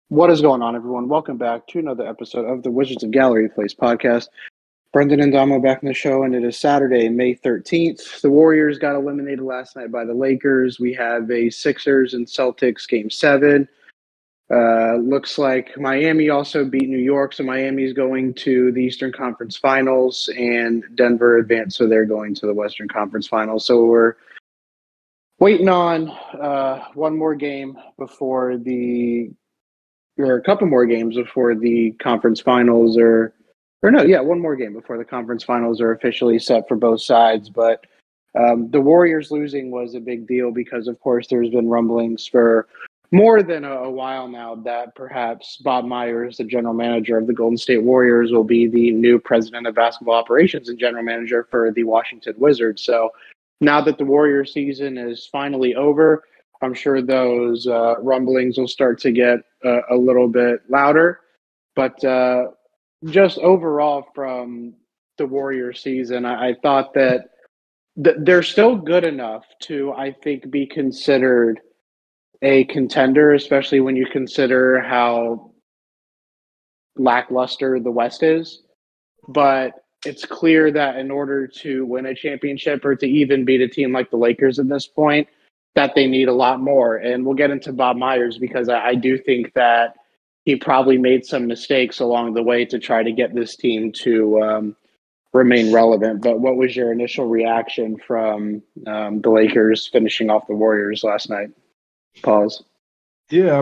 What is going on, everyone? Welcome back to another episode of the Wizards of Gallery Place podcast. Brendan and Damo back in the show, and it is Saturday, May 13th. The Warriors got eliminated last night by the Lakers. We have a Sixers and Celtics game 7. Looks like Miami also beat New York, so Miami's going to the Eastern Conference Finals, and Denver advanced, so they're going to the Western Conference Finals. So we're waiting on one more game before or a couple more games before the conference finals one more game before the conference finals are officially set for both sides. But the Warriors losing was a big deal because, of course, there's been rumblings for more than a while now that perhaps Bob Myers, the general manager of the Golden State Warriors, will be the new president of basketball operations and general manager for the Washington Wizards. So now that the Warriors season is finally over, I'm sure those rumblings will start to get a little bit louder. But just overall from the Warriors season, I thought that they're still good enough to, I think, be considered a contender, especially when you consider how lackluster the West is. But it's clear that in order to win a championship or to even beat a team like the Lakers at this point, that they need a lot more. And we'll get into Bob Myers because I do think that he probably made some mistakes along the way to try to get this team to remain relevant. But what was your initial reaction from the Lakers finishing off the Warriors last night? Pause. Yeah,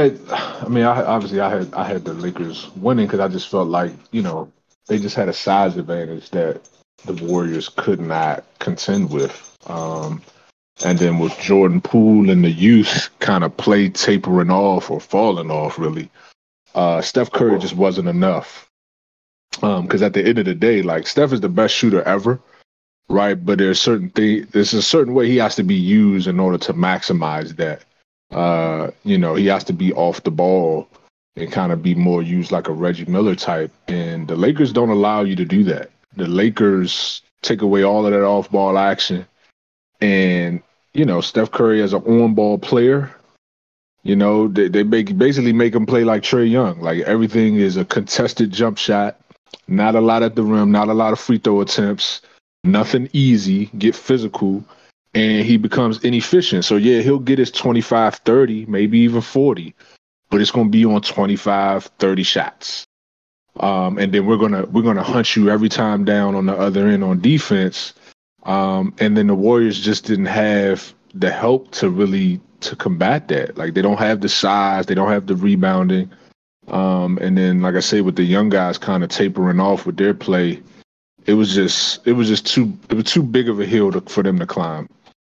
I had the Lakers winning because I just felt like they just had a size advantage that the Warriors could not contend with. And then with Jordan Poole and the youth kind of play tapering off or falling off, really, Steph Curry just wasn't enough. Because at the end of the day, like Steph is the best shooter ever, right? But there's a certain way he has to be used in order to maximize that. He has to be off the ball and kind of be more used like a Reggie Miller type. And the Lakers don't allow you to do that. The Lakers take away all of that off ball action. And, Steph Curry as an on ball player, they basically make him play like Trae Young. Like everything is a contested jump shot, not a lot at the rim, not a lot of free throw attempts, nothing easy, get physical. And he becomes inefficient. So, yeah, he'll get his 25, 30, maybe even 40, but it's going to be on 25, 30 shots. And then we're gonna hunt you every time down on the other end on defense. And then the Warriors just didn't have the help to combat that. Like they don't have the size, they don't have the rebounding. And then, like I say, with the young guys kind of tapering off with their play, it was too big of a hill for them to climb.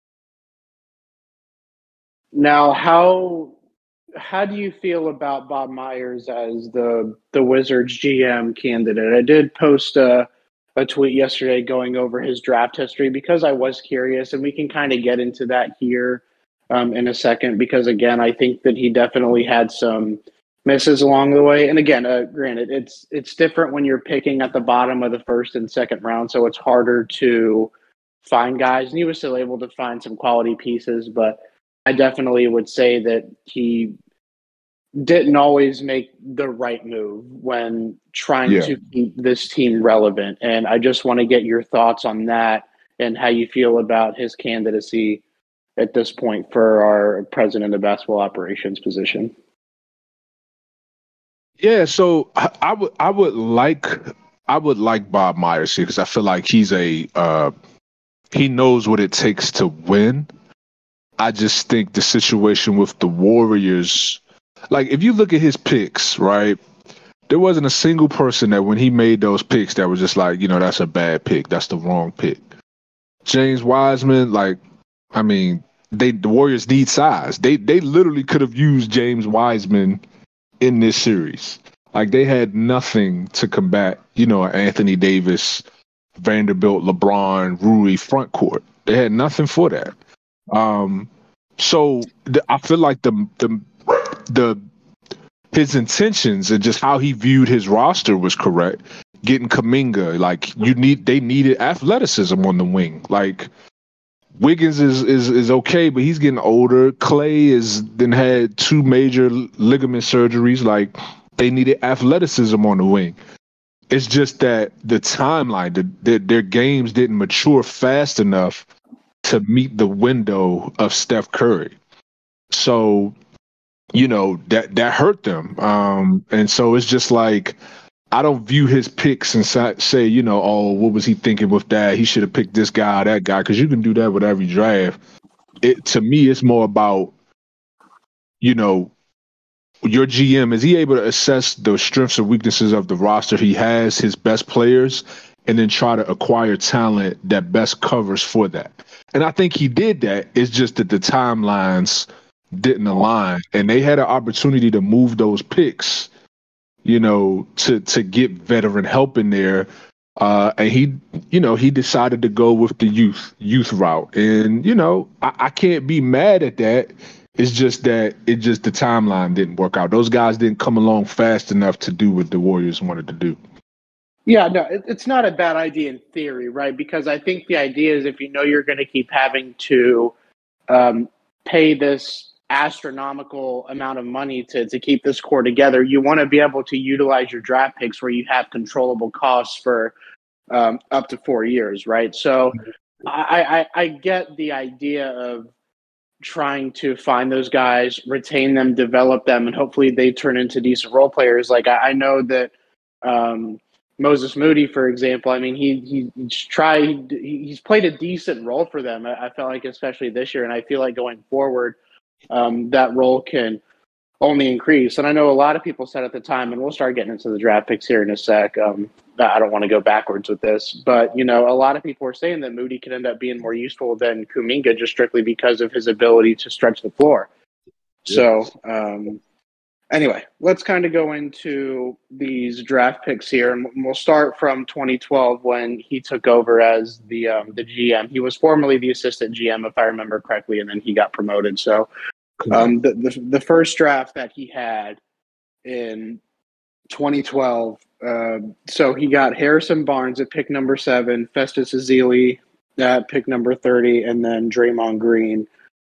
Now, how do you feel about Bob Myers as the Wizards GM candidate? I did post a tweet yesterday going over his draft history because I was curious, and we can kind of get into that here in a second. Because again, I think that he definitely had some misses along the way. And again, granted, it's different when you're picking at the bottom of the first and second round, so it's harder to find guys. And he was still able to find some quality pieces, but I definitely would say that he didn't always make the right move when trying Yeah. to keep this team relevant. And I just want to get your thoughts on that and how you feel about his candidacy at this point for our president of basketball operations position. Yeah, so I would like Bob Myers here because I feel like he knows what it takes to win. I just think the situation with the Warriors, like if you look at his picks, right, there wasn't a single person that when he made those picks that was just like, that's a bad pick, that's the wrong pick. James Wiseman, the Warriors need size. They literally could have used James Wiseman in this series. Like they had nothing to combat, Anthony Davis, Vanderbilt, LeBron, Rui front court. They had nothing for that. I feel like the his intentions and just how he viewed his roster was correct. Getting Kuminga, like they needed athleticism on the wing. Like Wiggins is okay, but he's getting older. Clay is then had 2 major ligament surgeries. Like, they needed athleticism on the wing. It's just that the timeline, their games didn't mature fast enough to meet the window of Steph Curry. So, that hurt them. And so it's just like, I don't view his picks and say, oh, what was he thinking with that? He should have picked this guy or that guy, because you can do that with every draft. To me, it's more about, your GM, is he able to assess the strengths and weaknesses of the roster he has, his best players, and then try to acquire talent that best covers for that? And I think he did that. It's just that the timelines didn't align, and they had an opportunity to move those picks, to get veteran help in there. And he decided to go with the youth route. And, I can't be mad at that. It's just that the timeline didn't work out. Those guys didn't come along fast enough to do what the Warriors wanted to do. Yeah, no, it's not a bad idea in theory, right? Because I think the idea is, if you're going to keep having to pay this astronomical amount of money to keep this core together, you want to be able to utilize your draft picks where you have controllable costs for up to 4 years, right? So I get the idea of trying to find those guys, retain them, develop them, and hopefully they turn into decent role players. Like, I know that Moses Moody, for example, I mean, he's played a decent role for them. I felt like, especially this year, and I feel like going forward, that role can only increase. And I know a lot of people said at the time, and we'll start getting into the draft picks here in a sec. I don't want to go backwards with this, but a lot of people were saying that Moody could end up being more useful than Kuminga just strictly because of his ability to stretch the floor. Yeah. So, anyway, let's kind of go into these draft picks here, and we'll start from 2012 when he took over as the GM. He was formerly the assistant GM, if I remember correctly, and then he got promoted. So, the first draft that he had in 2012, so he got Harrison Barnes at pick number 7, Festus Ezeli at pick number 30, and then Draymond Green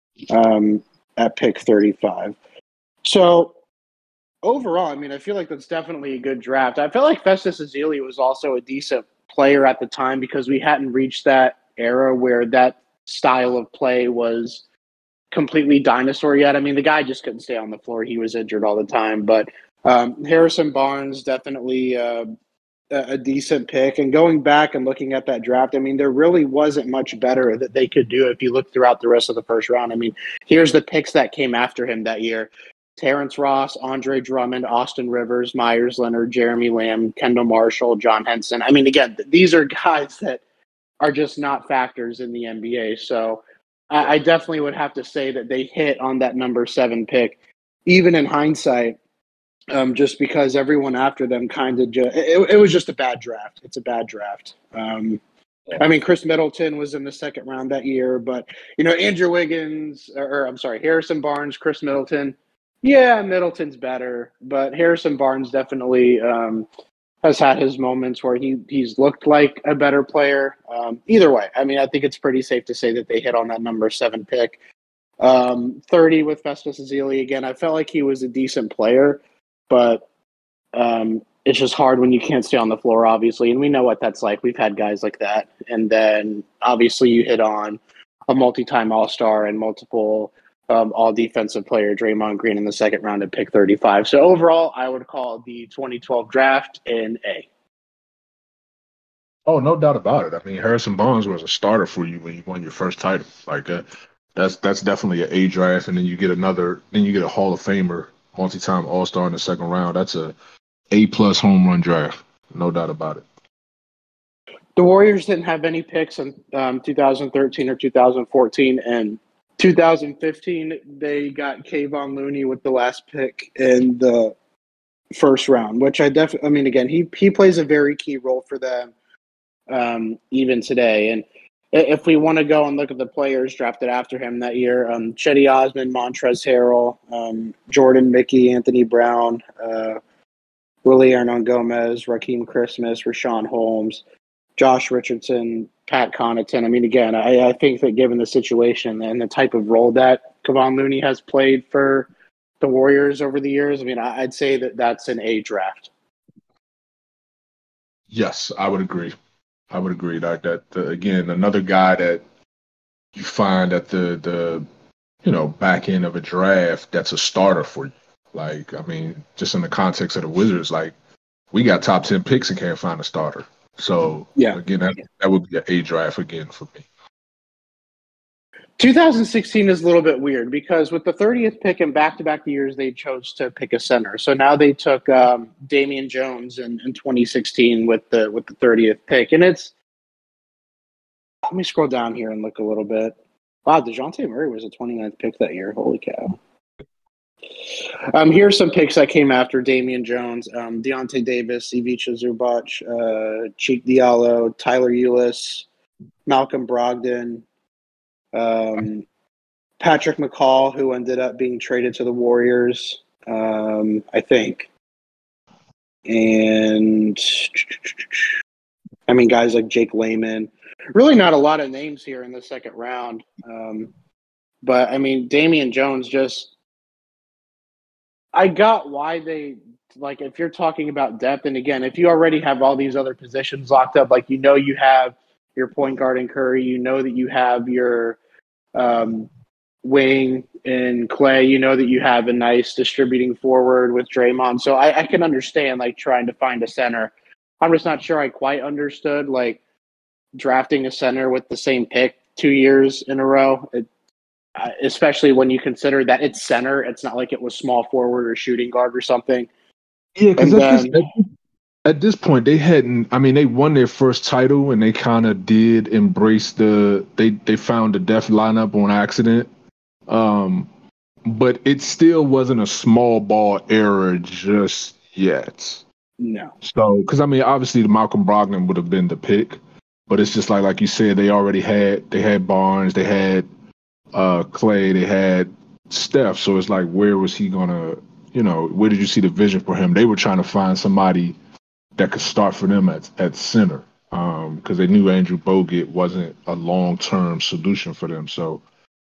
at pick 35. So overall, I mean, I feel like that's definitely a good draft. I feel like Festus Ezeli was also a decent player at the time because we hadn't reached that era where that style of play was completely dinosaur yet. I mean, the guy just couldn't stay on the floor. He was injured all the time. But Harrison Barnes, definitely a decent pick. And going back and looking at that draft, I mean, there really wasn't much better that they could do if you look throughout the rest of the first round. I mean, here's the picks that came after him that year: Terrence Ross, Andre Drummond, Austin Rivers, Myers Leonard, Jeremy Lamb, Kendall Marshall, John Henson. I mean, again, these are guys that are just not factors in the NBA. So I definitely would have to say that they hit on that number 7 pick, even in hindsight, just because everyone after them kind of it was just a bad draft. It's a bad draft. I mean, Chris Middleton was in the second round that year, but, Andrew Wiggins, Harrison Barnes, Chris Middleton. Yeah, Middleton's better, but Harrison Barnes definitely has had his moments where he's looked like a better player. Either way, I mean, I think it's pretty safe to say that they hit on that number 7 pick. 30 with Festus Ezeli. Again, I felt like he was a decent player, but it's just hard when you can't stay on the floor, obviously, and we know what that's like. We've had guys like that. And then, obviously, you hit on a multi-time All-Star and multiple all-defensive player, Draymond Green, in the second round at pick 35. So overall, I would call the 2012 draft an A. Oh, no doubt about it. I mean, Harrison Barnes was a starter for you when you won your first title. Like, that's definitely an A draft, and then you get a Hall of Famer, multi-time All-Star in the second round. That's a A+ home run draft. No doubt about it. The Warriors didn't have any picks in 2013 or 2014, and 2015, they got Kayvon Looney with the last pick in the first round, which I mean, again, he plays a very key role for them even today. And if we want to go and look at the players drafted after him that year, Cedi Osman, Montrezl Harrell, Jordan Mickey, Anthony Brown, Willie Hernangomez, Raheem Christmas, Rashawn Holmes, Josh Richardson, Pat Connaughton. I mean, again, I think that given the situation and the type of role that Kevon Looney has played for the Warriors over the years, I mean, I'd say that that's an A draft. Yes, I would agree. Like that. Again, another guy that you find at the back end of a draft that's a starter for you. Like, I mean, just in the context of the Wizards, like we got top 10 picks and can't find a starter. So yeah, again, that would be an A draft again for me. 2016 is a little bit weird because with the 30th pick in back-to-back years, they chose to pick a center. So now they took Damian Jones in 2016 with the 30th pick, and it's. Let me scroll down here and look a little bit. Wow, DeJounte Murray was a 29th pick that year. Holy cow. Here's some picks that came after Damian Jones. Deontay Davis, Ivica Zubac, Cheek Diallo, Tyler Ulis, Malcolm Brogdon, Patrick McCall, who ended up being traded to the Warriors, I think. And, I mean, guys like Jake Layman. Really not a lot of names here in the second round. But, I mean, Damian Jones just – I got why they – like, if you're talking about depth, and again, if you already have all these other positions locked up, like, you have your point guard in Curry, that you have your wing in Clay, that you have a nice distributing forward with Draymond. So I can understand, like, trying to find a center. I'm just not sure I quite understood, like, drafting a center with the same pick 2 years in a row, especially when you consider that it's center. It's not like it was small forward or shooting guard or something. Yeah, because at this point, they hadn't. I mean, they won their first title, and they kind of did embrace They found the death lineup on accident, but it still wasn't a small ball era just yet. No. So, because I mean, obviously, the Malcolm Brogdon would have been the pick, but it's just like you said, they had Barnes, they had Clay, they had Steph. So it's like, where was he gonna? Where did you see the vision for him? They were trying to find somebody that could start for them at center, because they knew Andrew Bogut wasn't a long-term solution for them. So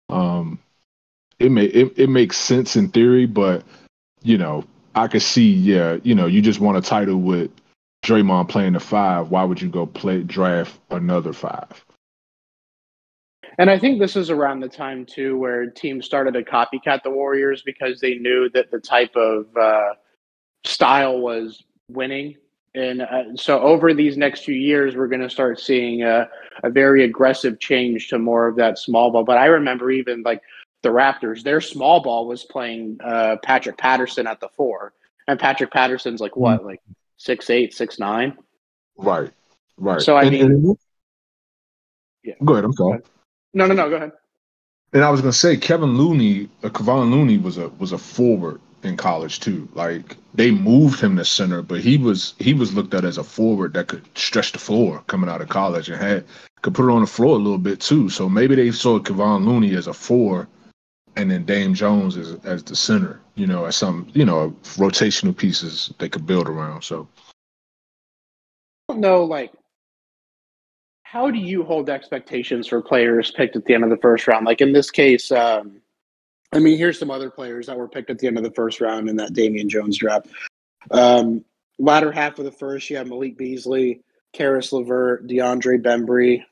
it makes sense in theory, but I could see, you just want a title with Draymond playing the 5. Why would you go draft another 5? And I think this is around the time, too, where teams started to copycat the Warriors because they knew that the type of style was winning. And so over these next few years, we're going to start seeing a very aggressive change to more of that small ball. But I remember even like the Raptors, their small ball was playing Patrick Patterson at the 4. And Patrick Patterson's like what, like 6'8", 6'9"? Right. So, I mean. Yeah. Go ahead. I'm sorry. No, go ahead. And I was going to say, Kevon Looney was a forward in college too. Like, they moved him to center, but he was looked at as a forward that could stretch the floor coming out of college and could put it on the floor a little bit too. So maybe they saw Kevon Looney as a 4 and then Dame Jones as the center, as some, rotational pieces they could build around. So I don't know, like, how do you hold expectations for players picked at the end of the first round? Like in this case, I mean, here's some other players that were picked at the end of the first round in that Damian Jones draft. Latter half of the first, you have Malik Beasley, Karis LeVert, DeAndre Bembry,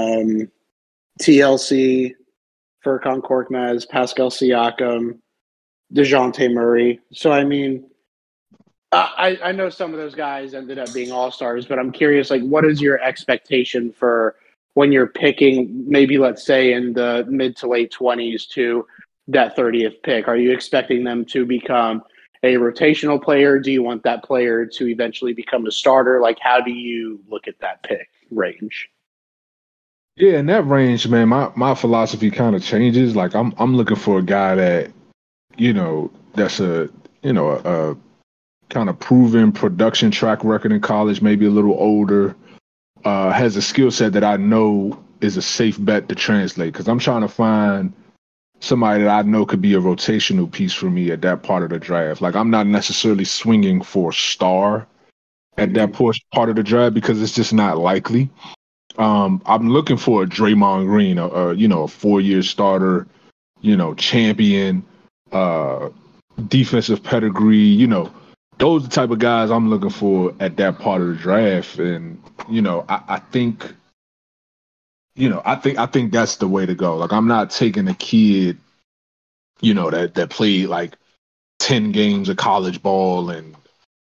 TLC, Furkan Korkmaz, Pascal Siakam, DeJounte Murray. So, I mean, I know some of those guys ended up being all-stars, but I'm curious, like, what is your expectation for when you're picking, maybe let's say in the mid to late 20s to that 30th pick? Are you expecting them to become a rotational player? Do you want that player to eventually become a starter? Like, how do you look at that pick range? Yeah, in that range, man, my philosophy kind of changes. Like, I'm looking for a guy that, that's a kind of proven production track record in college, maybe a little older, has a skill set that I know is a safe bet to translate. Because I'm trying to find somebody that I know could be a rotational piece for me at that part of the draft. Like, I'm not necessarily swinging for a star at that part of the draft because it's just not likely. I'm looking for a Draymond Green, a 4-year starter, champion, uh, defensive pedigree. Those are the type of guys I'm looking for at that part of the draft. And I think, I think that's the way to go. Like, I'm not taking a kid, that played like 10 games of college ball and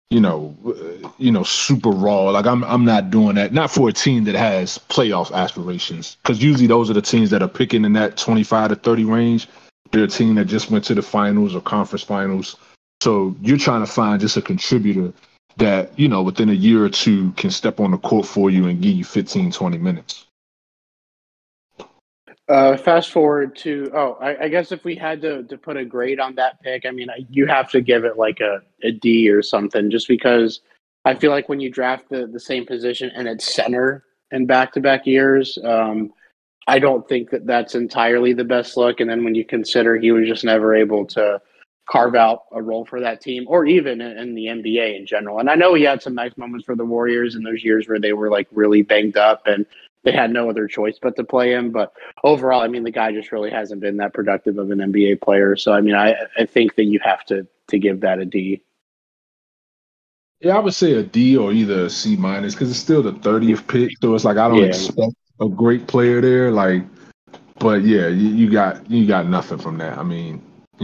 super raw. Like, I'm not doing that. Not for a team that has playoff aspirations, because usually those are the teams that are picking in that 25 to 30 range. They're a team that just went to the finals or conference finals. So you're trying to find just a contributor that within a year or two can step on the court for you and give you 15, 20 minutes. Fast forward to I guess if we had to put a grade on that pick, I mean, you have to give it like a D or something, just because I feel like when you draft the same position and it's center in back to back years, I don't think that that's entirely the best look. And then when you consider he was just never able to carve out a role for that team, or even in the NBA in general. And I know he had some nice moments for the Warriors in those years where they were like really banged up and they had no other choice but to play him. But overall, I mean, the guy just really hasn't been that productive of an NBA player. So, I mean, I think that you have to give that a D. Yeah, I would say a D or either a C minus, because it's still the 30th pick. So it's like I don't Yeah. expect a great player there. Like, but yeah, you got nothing from that. I mean,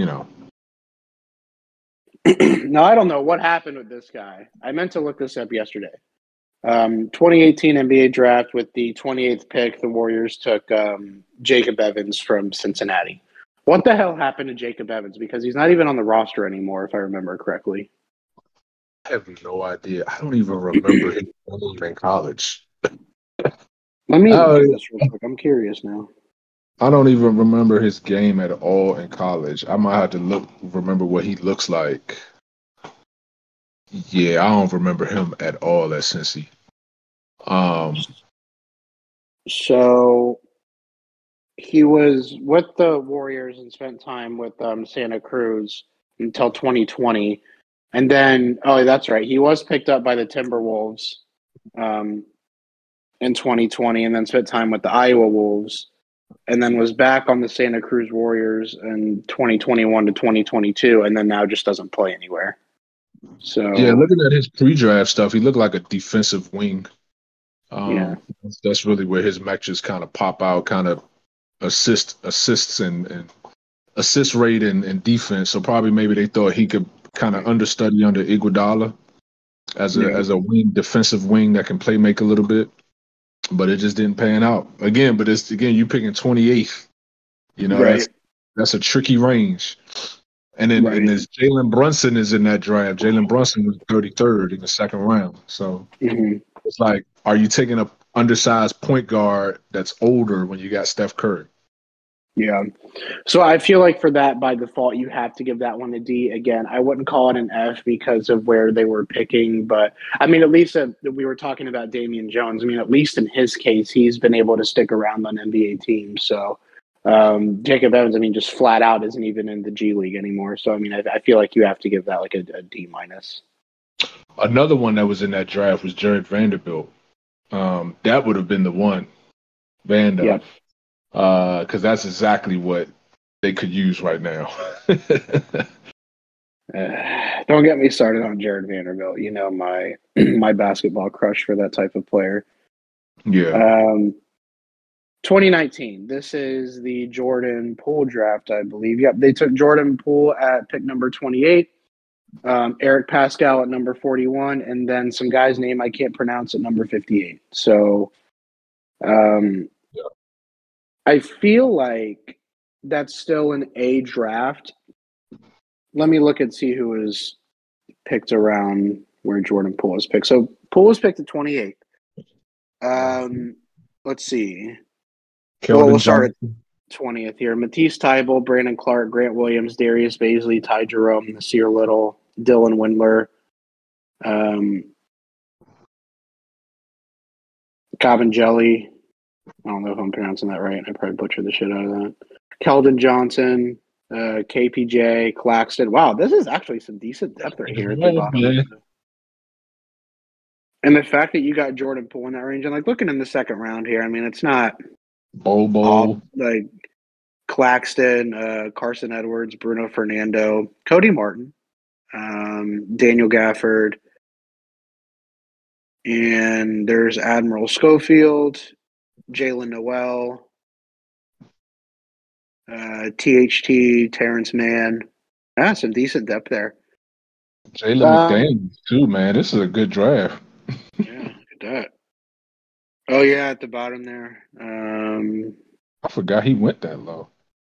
No, I don't know what happened with this guy. I meant to look this up yesterday. 2018 NBA draft, with the 28th pick, the Warriors took Jacob Evans from Cincinnati. What the hell happened to Jacob Evans? Because he's not even on the roster anymore, if I remember correctly. I have no idea. I don't even remember his name in college. Let me I look this real quick. I'm curious now. I don't even remember his game at all in college. I might have to remember what he looks like. Yeah, I don't remember him at all at Cincy. Um, So he was with the Warriors and spent time with Santa Cruz until 2020. And then, oh, that's right. He was picked up by the Timberwolves um, in 2020 and then spent time with the Iowa Wolves, and then was back on the Santa Cruz Warriors in 2021 to 2022, and then now just doesn't play anywhere. yeah, So, looking at his pre-draft stuff, he looked like a defensive wing. yeah. That's really where his matches kind of pop out, kind of assists and assist rate and defense. So probably maybe they thought he could kind of understudy under Iguodala as a Yeah. as a wing, defensive wing that can play make a little bit, but it just didn't pan out again. But it's again you picking 28th. Right. That's a tricky range. And then Right. there's Jalen Brunson is in that draft. Jalen Brunson was 33rd in the second round. So Hmm. it's like, are you taking a undersized point guard that's older when you got Steph Curry? Yeah. So I feel like for that, by default, you have to give that one a D. Again, I wouldn't call it an F because of where they were picking, but I mean, at least we were talking about Damian Jones. I mean, at least in his case, he's been able to stick around on NBA teams. So Jacob Evans, I mean, just flat out isn't even in the G League anymore. So I mean, I feel like you have to give that like a D minus. Another one that was in that draft was Jared Vanderbilt. That would have been the one, Vanda, Yep. because that's exactly what they could use right now. Don't get me started on Jared Vanderbilt. You know my my basketball crush for that type of player. Yeah. Um, 2019. This is the Jordan Poole draft, I believe. Yep, they took Jordan Poole at pick number 28, Eric Pascal at number 41, and then some guy's name I can't pronounce at number 58. So um, I feel like that's still an A draft. Let me look and see who was picked around where Jordan Poole was picked. So Poole was picked at 28. Let's see. Well, Keldon we'll start Johnson. at 20th here. Matisse Thybulle, Brandon Clark, Grant Williams, Darius Baisley, Ty Jerome, Nasir Little, Dylan Windler, Cobb Jelly. I don't know if I'm pronouncing that right. I probably butchered the shit out of that. Keldon Johnson, KPJ, Claxton. Wow, this is actually some decent depth right here at the bottom. Yeah. And the fact that you got Jordan Poole in that range, and like looking in the second round here, I mean, it's not all Bobo. like Claxton, Carson Edwards, Bruno Fernando, Cody Martin, Daniel Gafford, and there's Admiral Schofield, Jalen Noel, THT, Terrence Mann. Some decent depth there. Jalen McDaniels too, man. This is a good draft. Yeah, look at that. Oh yeah, at the bottom there. I forgot he went that low.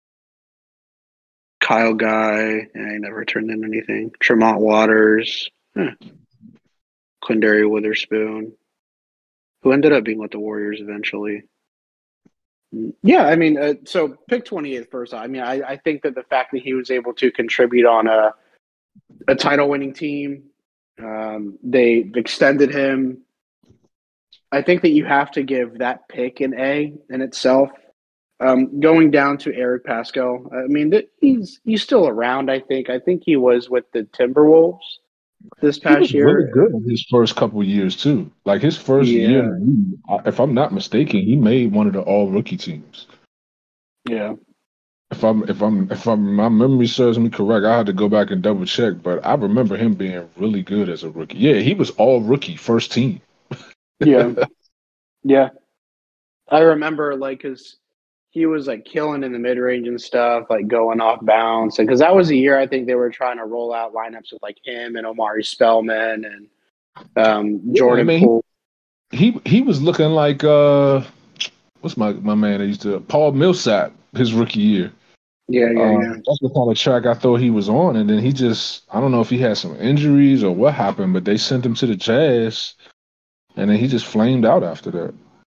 Kyle Guy, he never turned in anything. Tremont Waters, Quindary Witherspoon, who ended up being with the Warriors eventually. Yeah, I mean, so pick 28 first. I mean, I think that the fact that he was able to contribute on a title-winning team, they've extended him. I think that you have to give that pick an A in itself. Going down to Eric Pascal, I mean, he's still around. I think he was with the Timberwolves this He was past really year. good in his first couple years too. Like his first year in Yeah, the league, if I'm not mistaken, he made one of the all rookie teams. yeah. If my memory serves me correct, I had to go back and double check, but I remember him being really good as a rookie. Yeah, he was all rookie first team. Yeah, yeah. I remember because he was like killing in the mid range and stuff, like going off bounds. And because that was the year I think they were trying to roll out lineups with like him and Omari Spellman and Yeah, I Jordan mean Poole. he was looking like what's my man that used to Paul Millsap his rookie year. Yeah, yeah, yeah. That's the kind of track I thought he was on, and then he just I don't know if he had some injuries or what happened, but they sent him to the Jazz, and then he just flamed out after that.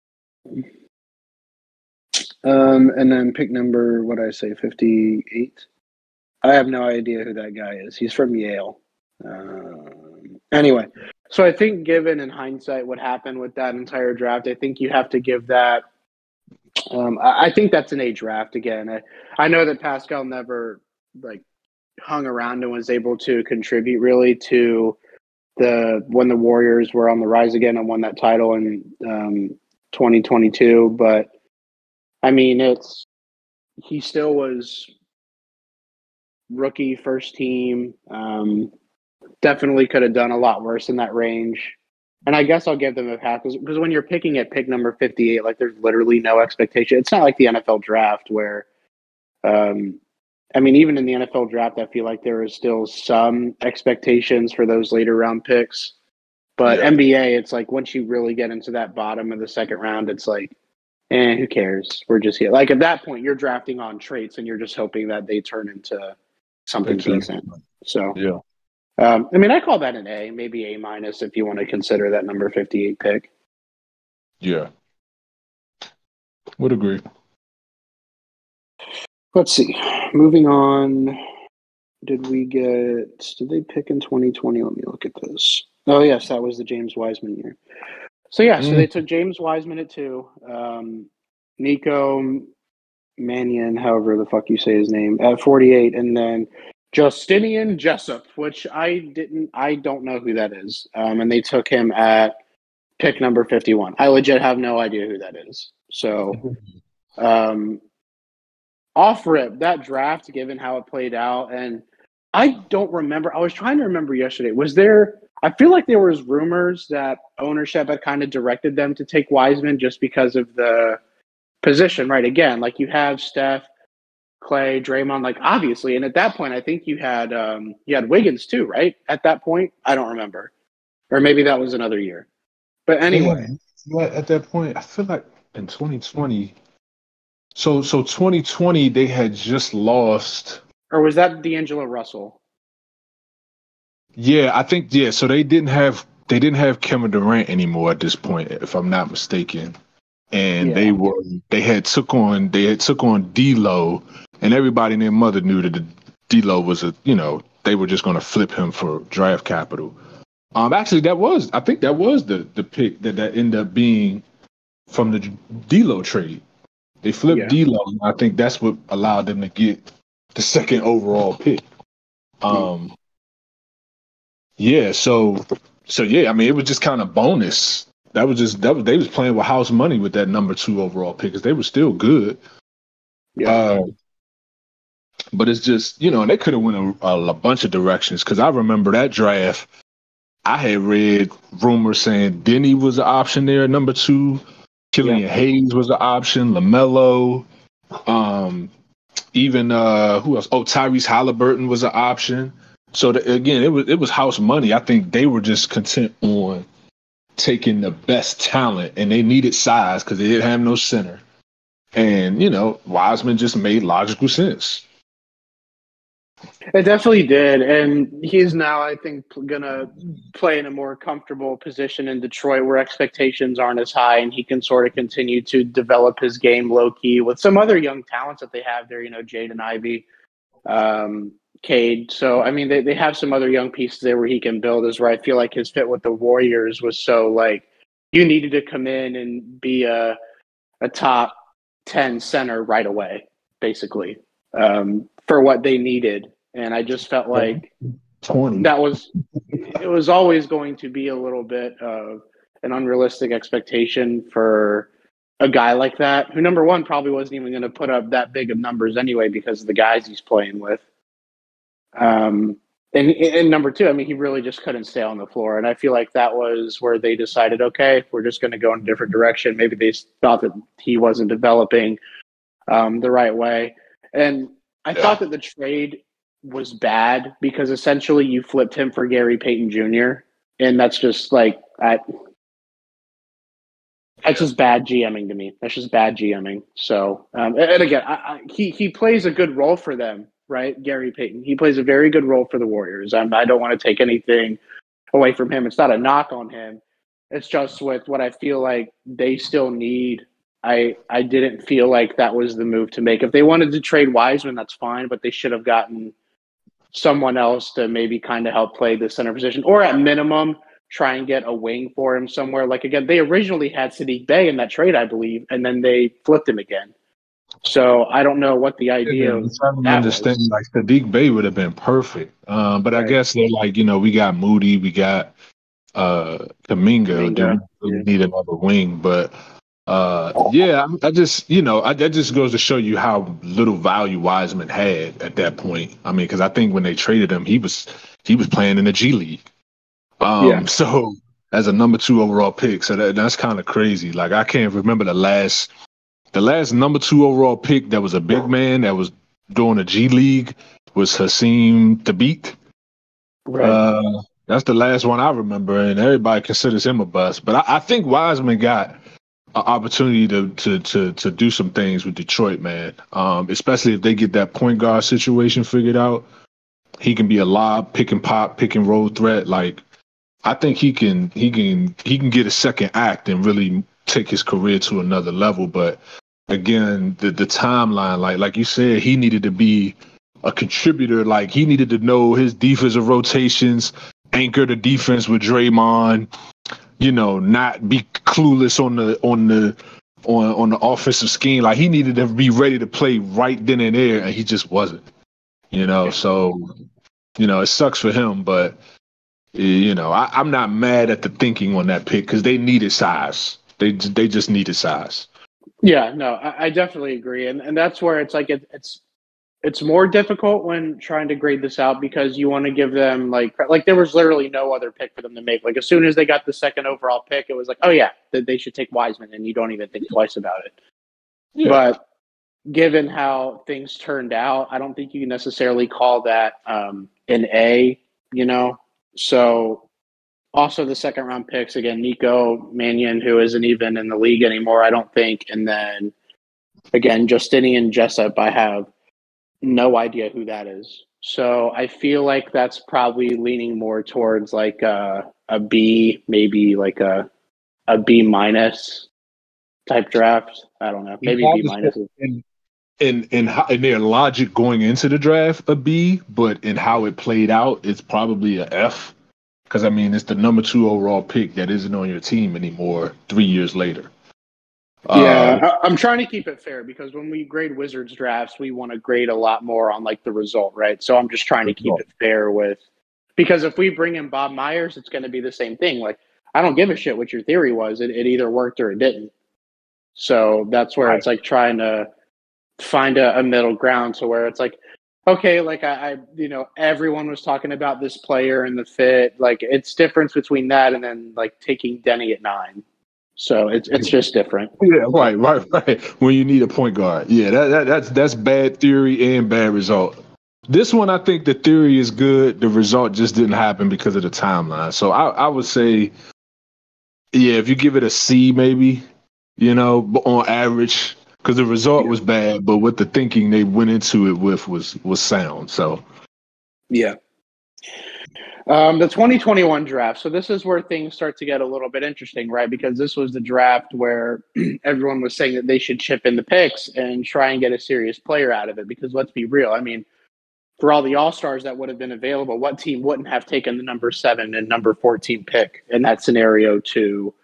And then pick number, what did I say, 58? I have no idea who that guy is. He's from Yale. Anyway, so I think given in hindsight what happened with that entire draft, I think you have to give that. I think that's an A draft again. I know that Pascal never like hung around and was able to contribute really to when the Warriors were on the rise again and won that title in 2022. But I mean, he still was rookie first team. Definitely could have done a lot worse in that range. And I guess I'll give them a pass because when you're picking at pick number 58, like there's literally no expectation. It's not like the NFL draft where, I mean, even in the NFL draft, I feel like there is still some expectations for those later round picks. But Yeah, NBA, it's like once you really get into that bottom of the second round, it's like, who cares? We're just here. Like at that point, you're drafting on traits and you're just hoping that they turn into they something turned. decent. So, Yeah, I mean, I call that an A, maybe A minus if you want to consider that number 58 pick. yeah, would agree. Let's see. Moving on. Did they pick in 2020? Let me look at this. Oh, yes, that was the James Wiseman year. So, yeah, so they took James Wiseman at 2. Nico Mannion, however the fuck you say his name, at 48. And then Justinian Jessup, which I don't know who that is. And they took him at pick number 51. I legit have no idea who that is. So, off rip, that draft, given how it played out, and I don't remember. I was trying to remember yesterday. I feel like there was rumors that ownership had kind of directed them to take Wiseman just because of the position, right? Again, like you have Steph, Clay, Draymond, like obviously, and at that point, I think you had Wiggins too, right? At that point, I don't remember, or maybe that was another year. But anyway, At that point, I feel like in 2020. So 2020 they had just lost. or was that D'Angelo Russell? Yeah, I think So they didn't have Kevin Durant anymore at this point, if I'm not mistaken. And Yeah, they had took on D'Lo, and everybody and their mother knew that D'Lo was they were just going to flip him for draft capital. Actually, I think that was the pick that ended up being from the D'Lo trade. They flipped yeah. D'Lo, and I think that's what allowed them to get the second overall pick. Yeah, so So yeah, I mean, it was just kind of bonus. That was they was playing with house money with that number 2 overall pick because they were still good. Yeah. Uh, but it's just and they could have went a bunch of directions because I remember that draft. I had read rumors saying Denny was an option there at number 2. Killian Hayes was an option. LaMelo. Even who else? Oh, Tyrese Halliburton was an option. So again, it was house money. I think they were just content on taking the best talent, and they needed size because they didn't have no center. And Wiseman just made logical sense. It definitely did, and he's now, I think, gonna play in a more comfortable position in Detroit, where expectations aren't as high, and he can sort of continue to develop his game low key with some other young talents that they have there. Jaden Ivey, Cade. So I mean, they have some other young pieces there where he can build. Is where I feel like his fit with the Warriors was so like you needed to come in and be a top 10 center right away, basically, for what they needed. And I just felt like 20. it was always going to be a little bit of an unrealistic expectation for a guy like that, who number one probably wasn't even going to put up that big of numbers anyway because of the guys he's playing with. And number two, I mean, he really just couldn't stay on the floor. And I feel like that was where they decided, okay, we're just going to go in a different direction. Maybe they thought that he wasn't developing the right way. And I thought that the trade was bad because essentially you flipped him for Gary Payton Jr. And that's just like, that's just bad GMing to me. That's just bad GMing. So, and again, he plays a good role for them, right? Gary Payton. He plays a very good role for the Warriors. I don't want to take anything away from him. It's not a knock on him. It's just with what I feel like they still need. I didn't feel like that was the move to make. If they wanted to trade Wiseman, that's fine, but they should have gotten someone else to maybe kind of help play the center position, or at minimum, try and get a wing for him somewhere. Like, again, they originally had Sadiq Bey in that trade, I believe, and then they flipped him again. So I don't know what the idea of that understand was. like Sadiq Bey would have been perfect. But right. I guess they're like, we got Moody, we got Kuminga. Do we really need another wing? But I just that just goes to show you how little value Wiseman had at that point. I mean, because I think when they traded him, he was playing in the G League. So as a number 2 overall pick, so that's kind of crazy. Like I can't remember the last number 2 overall pick that was a big man that was doing a G League was Hassim Thabit. Right. That's the last one I remember, and everybody considers him a bust. But I think Wiseman got an opportunity to do some things with Detroit, man. Especially if they get that point guard situation figured out. He can be a lob, pick and pop, pick and roll threat. Like I think he can get a second act and really take his career to another level. But again, the timeline, like you said, he needed to be a contributor. Like he needed to know his defensive rotations, anchor the defense with Draymond. Not be clueless on the offensive scheme. Like he needed to be ready to play right then and there, and he just wasn't. So it sucks for him, but I'm not mad at the thinking on that pick because they needed size. They just needed size. Yeah, no, I definitely agree, and that's where it's like it's more difficult when trying to grade this out because you want to give them like there was literally no other pick for them to make. Like as soon as they got the second overall pick, it was like, oh yeah, they should take Wiseman, and you don't even think twice about it. Yeah. But given how things turned out, I don't think you can necessarily call that an A. So. Also, the second round picks, again, Nico Mannion, who isn't even in the league anymore, I don't think. And then, again, Justinian Jessup, I have no idea who that is. So I feel like that's probably leaning more towards like a B, maybe like a B minus type draft. I don't know. Maybe B minus. In their logic going into the draft, a B, but in how it played out, it's probably a F. Because, I mean, it's the number 2 overall pick that isn't on your team anymore 3 years later. Yeah, I'm trying to keep it fair because when we grade Wizards drafts, we want to grade a lot more on, like, the result, right? So I'm just trying to keep it fair with Because if we bring in Bob Myers, it's going to be the same thing. Like, I don't give a shit what your theory was. It either worked or it didn't. So that's where it's like trying to find a middle ground. So where it's like, okay, like I everyone was talking about this player and the fit. Like, it's difference between that and then like taking Denny at 9. So it's just different. Yeah, right. When you need a point guard, yeah, that's bad theory and bad result. This one, I think the theory is good. The result just didn't happen because of the timeline. So I would say, yeah, if you give it a C, maybe, on average, because the result was bad, but what the thinking they went into it with was sound. So, yeah. The 2021 draft. So this is where things start to get a little bit interesting, right? Because this was the draft where everyone was saying that they should chip in the picks and try and get a serious player out of it. Because let's be real. I mean, for all the all-stars that would have been available, what team wouldn't have taken the number 7 and number 14 pick in that scenario to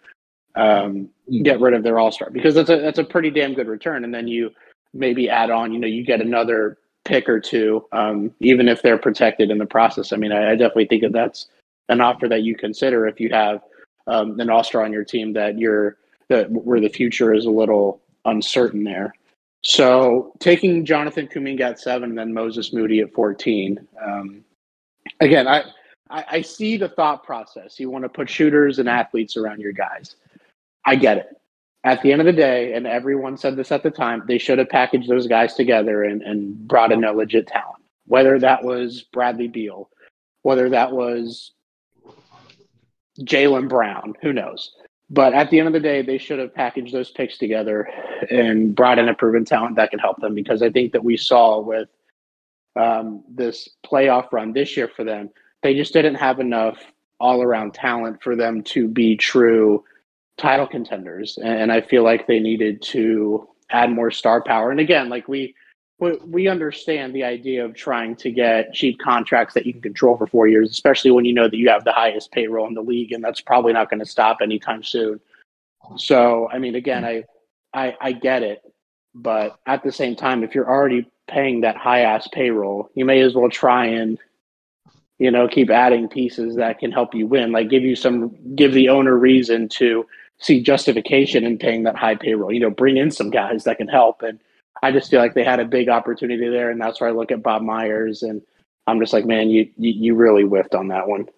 get rid of their all-star? Because that's a pretty damn good return. And then you maybe add on, you get another pick or two, even if they're protected in the process. I mean, I definitely think that's an offer that you consider if you have an all-star on your team where the future is a little uncertain there. So taking Jonathan Kuminga at 7 and then Moses Moody at 14. Again, I see the thought process. You want to put shooters and athletes around your guys. I get it. At the end of the day, and everyone said this at the time, they should have packaged those guys together and brought in a legit talent. Whether that was Bradley Beal, whether that was Jaylen Brown, who knows? But at the end of the day, they should have packaged those picks together and brought in a proven talent that could help them, because I think that we saw with this playoff run this year for them, they just didn't have enough all-around talent for them to be true title contenders. And I feel like they needed to add more star power. And again, like we understand the idea of trying to get cheap contracts that you can control for 4 years, especially when you know that you have the highest payroll in the league, and that's probably not going to stop anytime soon. So, I mean, again, I get it, but at the same time, if you're already paying that high ass payroll, you may as well try and keep adding pieces that can help you win. Like give the owner reason to see justification in paying that high payroll. Bring in some guys that can help. And I just feel like they had a big opportunity there, and that's where I look at Bob Myers, and I'm just like, man, you really whiffed on that one.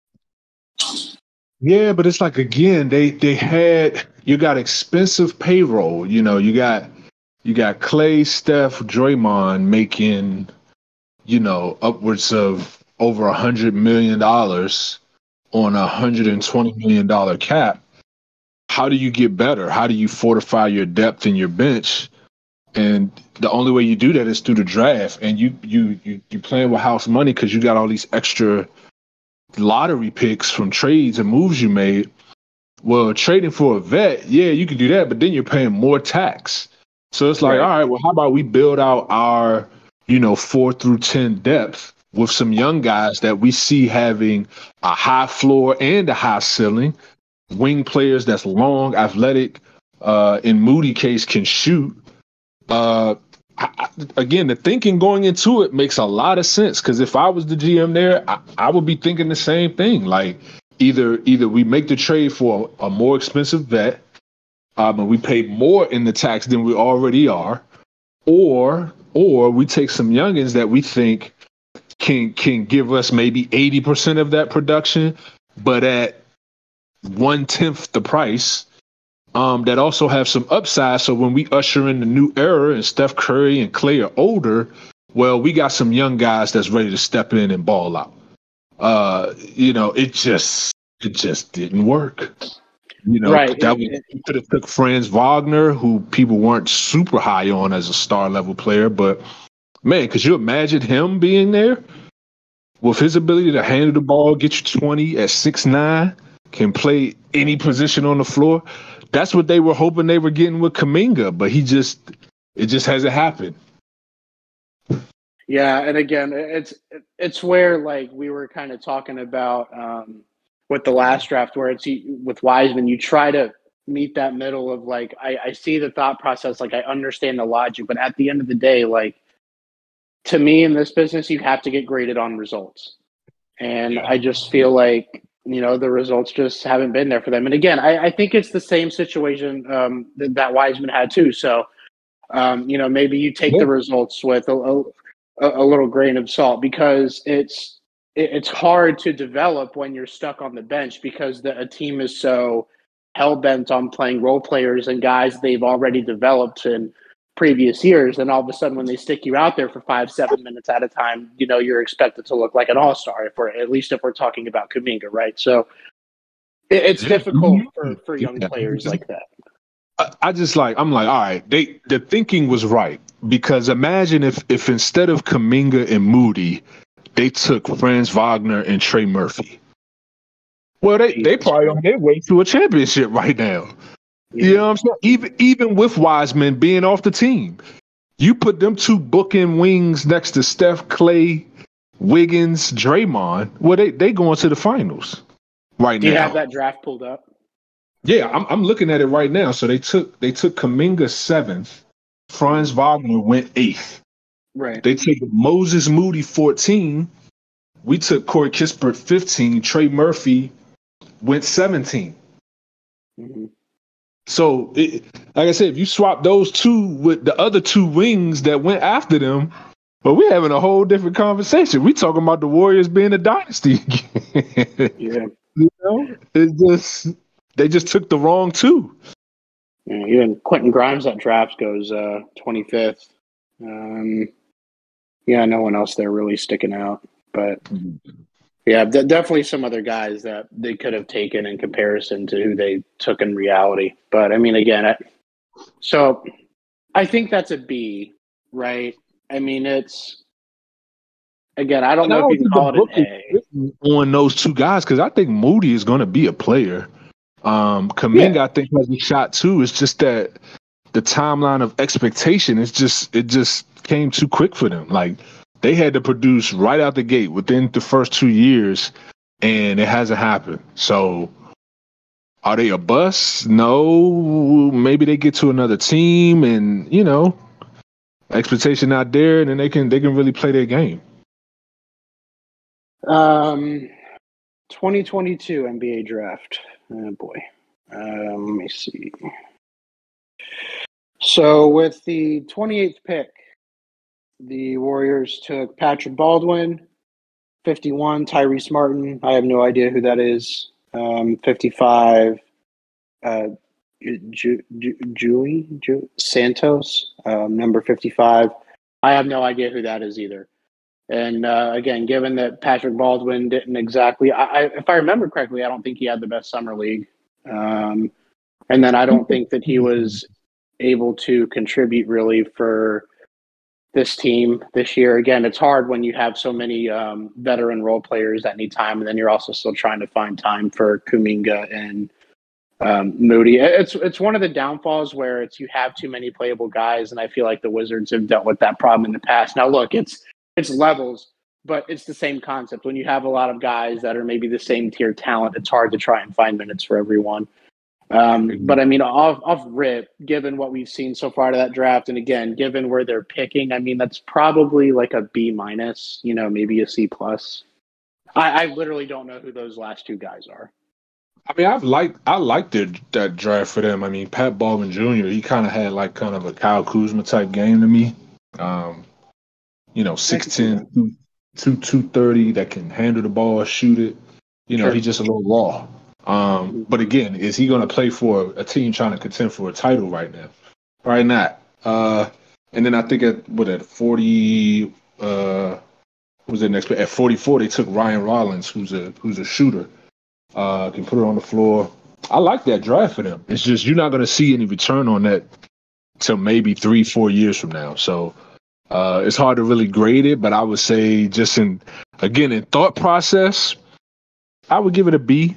Yeah, but it's like, again, you got expensive payroll. You got Clay, Steph, Draymond making, upwards of over $100 million on a $120 million cap. How do you get better? How do you fortify your depth in your bench? And the only way you do that is through the draft. And you playing with house money because you got all these extra lottery picks from trades and moves you made. Well, trading for a vet, yeah, you can do that, but then you're paying more tax. So it's like, all right, well, how about we build out our, 4 through 10 depth with some young guys that we see having a high floor and a high ceiling, wing players that's long, athletic, in Moody case can shoot. Again, the thinking going into it makes a lot of sense, because if I was the GM there, I would be thinking the same thing. Like either we make the trade for a more expensive vet, and we pay more in the tax than we already are, or we take some youngins that we think can give us maybe 80% of that production, but at 1/10 the price. That also have some upside. So when we usher in the new era and Steph Curry and Clay are older, well, we got some young guys that's ready to step in and ball out. It just didn't work. Right. We could have took Franz Wagner, who people weren't super high on as a star level player, but man, could you imagine him being there with his ability to handle the ball, get you 20 at 6'9", can play any position on the floor? That's what they were hoping they were getting with Kuminga, but it just hasn't happened. Yeah, and again, it's where like we were kind of talking about with the last draft, where it's with Wiseman, you try to meet that middle of like I see the thought process, like I understand the logic, but at the end of the day, like to me in this business, you have to get graded on results. And I just feel like, the results just haven't been there for them. And again, I think it's the same situation that Wiseman had too. So, maybe you take the results with a little grain of salt, because it's hard to develop when you're stuck on the bench, because a team is so hell bent on playing role players and guys they've already developed in previous years. And all of a sudden, when they stick you out there for 5-7 minutes at a time, you're expected to look like an all-star, at least if we're talking about Kuminga, right? So it's difficult for young players like that. I'm like, all right, the thinking was right, because imagine if instead of Kuminga and Moody, they took Franz Wagner and Trey Murphy. Well, they probably on their way to a championship right now. Yeah. You know what I'm saying? Even with Wiseman being off the team, you put them two bookend wings next to Steph, Clay, Wiggins, Draymond. Well, they going to the finals right now. Do you have that draft pulled up? Yeah, I'm looking at it right now. So they took Kuminga 7th, Franz Wagner went 8th. Right. They took Moses Moody 14. We took Corey Kispert 15. Trey Murphy went 17. Mm-hmm. So, like I said, if you swap those two with the other two wings that went after them, but we're having a whole different conversation. We talking about the Warriors being a dynasty. Yeah. They just took the wrong two. Yeah, even Quentin Grimes, that draft goes 25th. No one else there really sticking out. But yeah, definitely some other guys that they could have taken in comparison to who they took in reality. But I mean, again, so I think that's a B, right? I mean, it's, again, I don't know if you can call it an A. On those two guys, because I think Moody is going to be a player. Kuminga, I think, has a shot too. It's just that the timeline of expectation it just came too quick for them. Like, they had to produce right out the gate within the first 2 years, and it hasn't happened. So, are they a bust? No. Maybe they get to another team, and expectation out there, and then they can really play their game. 2022 NBA draft. Oh boy. Let me see. So with the 28th pick, the Warriors took Patrick Baldwin, 51, Tyrese Martin. I have no idea who that is. 55, Julie Santos, number 55. I have no idea who that is either. And again, given that Patrick Baldwin didn't exactly, if I remember correctly, I don't think he had the best summer league. And then I don't think that he was able to contribute really for this team this year. Again, it's hard when you have so many veteran role players that need time, and then you're also still trying to find time for Kuminga and Moody. It's one of the downfalls where you have too many playable guys, and I feel like the Wizards have dealt with that problem in the past. Now, look, it's levels, but it's the same concept. When you have a lot of guys that are maybe the same tier talent, it's hard to try and find minutes for everyone. But I mean, off rip, given what we've seen so far to that draft, and again, given where they're picking, I mean, that's probably like a B minus, maybe a C plus. I literally don't know who those last two guys are. I mean, I liked that draft for them. I mean, Pat Baldwin Jr., he kind of had like kind of a Kyle Kuzma type game to me. 6'10", 230 that can handle the ball, shoot it. Sure. He's just a little raw. But again, is he going to play for a team trying to contend for a title right now? Probably not. And then I think at 40, was it next? At 44, they took Ryan Rollins, who's a shooter, can put it on the floor. I like that draft for them. It's just you're not going to see any return on that till maybe 3-4 years from now. So it's hard to really grade it, but I would say just in thought process, I would give it a B.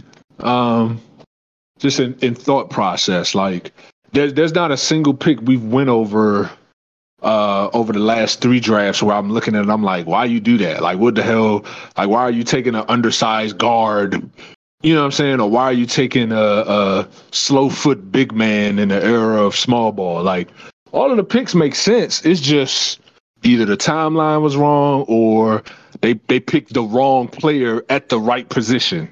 Just in thought process, like there's not a single pick we've went over the last 3 drafts where I'm looking at it, I'm like, why you do that? Like, what the hell? Like, why are you taking an undersized guard? You know what I'm saying? Or why are you taking a slow foot big man in the era of small ball? Like, all of the picks make sense. It's just either the timeline was wrong or they picked the wrong player at the right position.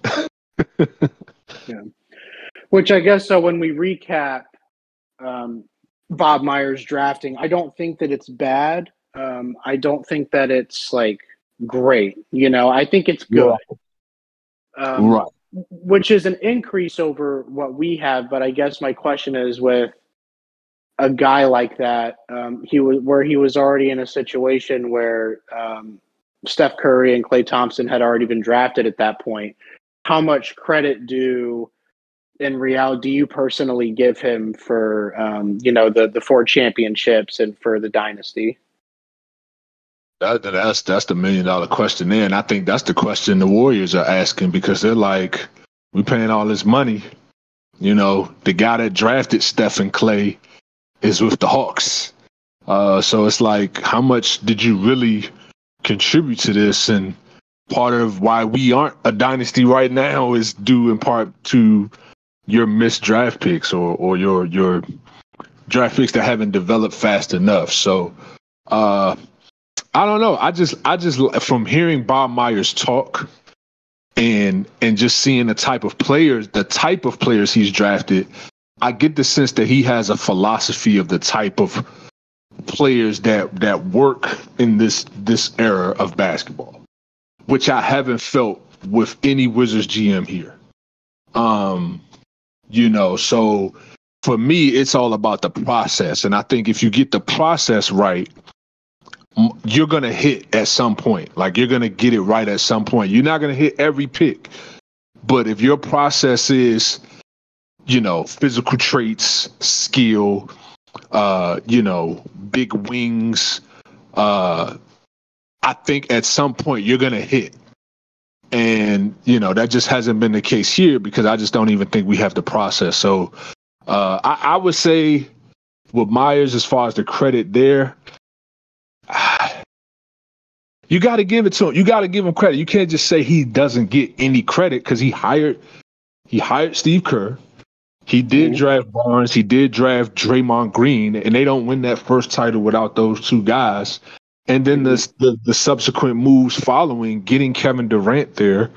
Yeah. Which I guess so. When we recap Bob Myers drafting, I don't think that it's bad. I don't think that it's like great. I think it's good. Right. Which is an increase over what we have. But I guess my question is with a guy like that, he was already in a situation where Steph Curry and Klay Thompson had already been drafted at that point. How much credit do you personally give him for the 4 championships and for the dynasty? That's the $1 million question there, and I think that's the question the Warriors are asking, because they're like, we paying all this money. The guy that drafted Steph and Klay is with the Hawks. So it's like, how much did you really contribute to this? And part of why we aren't a dynasty right now is due in part to your missed draft picks or your draft picks that haven't developed fast enough. So I don't know. I just from hearing Bob Myers talk and just seeing the type of players he's drafted, I get the sense that he has a philosophy of the type of players that work in this era of basketball, which I haven't felt with any Wizards GM here. So for me, it's all about the process. And I think if you get the process right, you're going to hit at some point. Like, you're going to get it right at some point. You're not going to hit every pick. But if your process is, physical traits, skill, big wings, I think at some point you're going to hit. And, that just hasn't been the case here, because I just don't even think we have the process. So I would say with Myers, as far as the credit there, you got to give it to him. You got to give him credit. You can't just say he doesn't get any credit, because he hired Steve Kerr. He did draft Barnes. He did draft Draymond Green, and they don't win that first title without those two guys. And then the subsequent moves following, getting Kevin Durant there,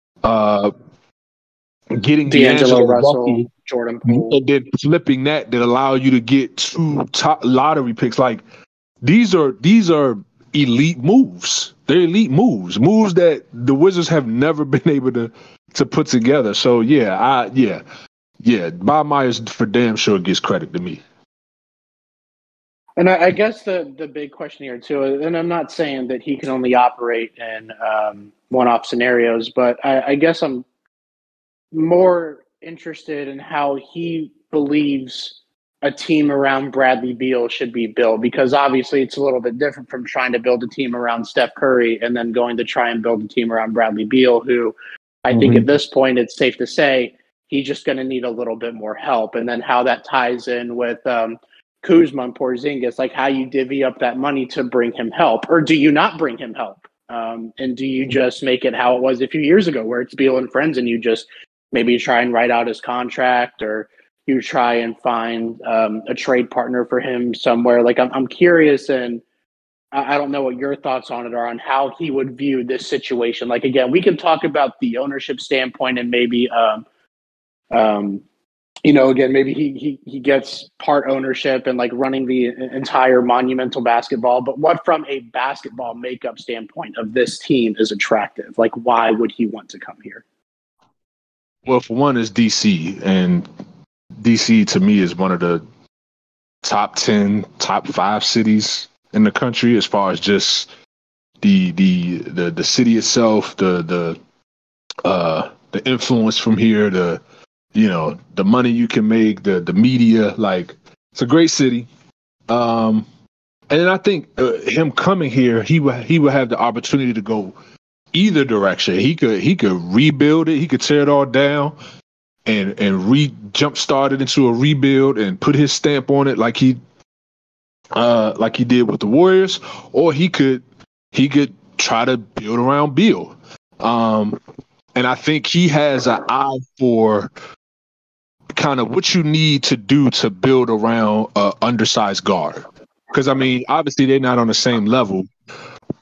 getting D'Angelo Russell, Jordan Poole, and then flipping that allow you to get 2 top lottery picks. Like, these are elite moves. They're elite moves that the Wizards have never been able to put together. So yeah, Bob Myers for damn sure gets credit to me. And I guess the big question here too, and I'm not saying that he can only operate in one-off scenarios, but I guess I'm more interested in how he believes a team around Bradley Beal should be built, because obviously it's a little bit different from trying to build a team around Steph Curry and then going to try and build a team around Bradley Beal, who I think at this point it's safe to say he's just going to need a little bit more help. And then how that ties in with Kuzma and Porzingis, like how you divvy up that money to bring him help, or do you not bring him help? And do you just make it how it was a few years ago, where it's Beal and friends, and you just maybe try and write out his contract, or you try and find a trade partner for him somewhere? Like, I'm curious, and I don't know what your thoughts on it are, on how he would view this situation. Like, again, we can talk about the ownership standpoint, and maybe again, maybe he gets part ownership and like running the entire monumental basketball. But what from a basketball makeup standpoint of this team is attractive? Like, why would he want to come here? Well, for one, is DC, and DC to me is one of the top 10, top 5 cities in the country as far as just the city itself, the influence from here, the money you can make, the media. Like, it's a great city. And I think him coming here, he would have the opportunity to go either direction. He could rebuild it. He could tear it all down and jumpstart it into a rebuild and put his stamp on it like he did with the Warriors, or he could try to build around Beal. And I think he has an eye for kind of what you need to do to build around an undersized guard. Because, I mean, obviously they're not on the same level,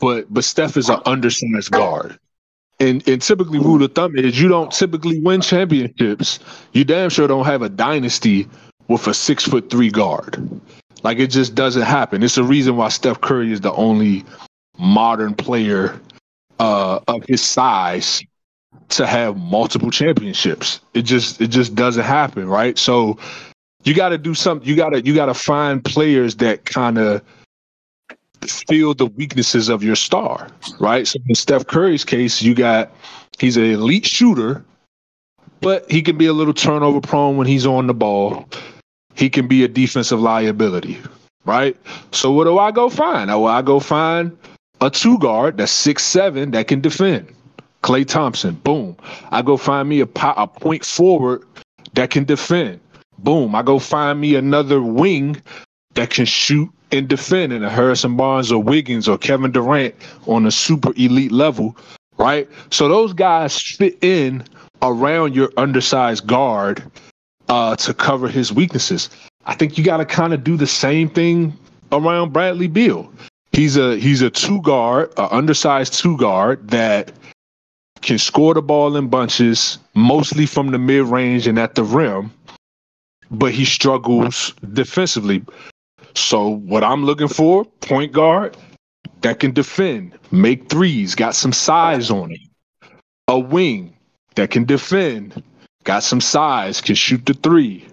but Steph is an undersized guard. And typically rule of thumb is you don't typically win championships. You damn sure don't have a dynasty with a 6'3" guard. Like, it just doesn't happen. It's a reason why Steph Curry is the only modern player of his size to have multiple championships. It just doesn't happen, right? So you got to do something. You got to find players that kind of feel the weaknesses of your star, right? So in Steph Curry's case, he's an elite shooter, but he can be a little turnover prone when he's on the ball. He can be a defensive liability, right? So what do I go find? I go find a 2 guard that's 6'7" that can defend. Klay Thompson, boom. I go find me a point forward that can defend. Boom. I go find me another wing that can shoot and defend, in a Harrison Barnes or Wiggins or Kevin Durant on a super elite level, right? So those guys fit in around your undersized guard to cover his weaknesses. I think you got to kind of do the same thing around Bradley Beal. He's a 2 guard, an undersized 2 guard that can score the ball in bunches, mostly from the mid-range and at the rim, but he struggles defensively. So what I'm looking for, point guard that can defend, make threes, got some size on it. A wing that can defend, got some size, can shoot the 3.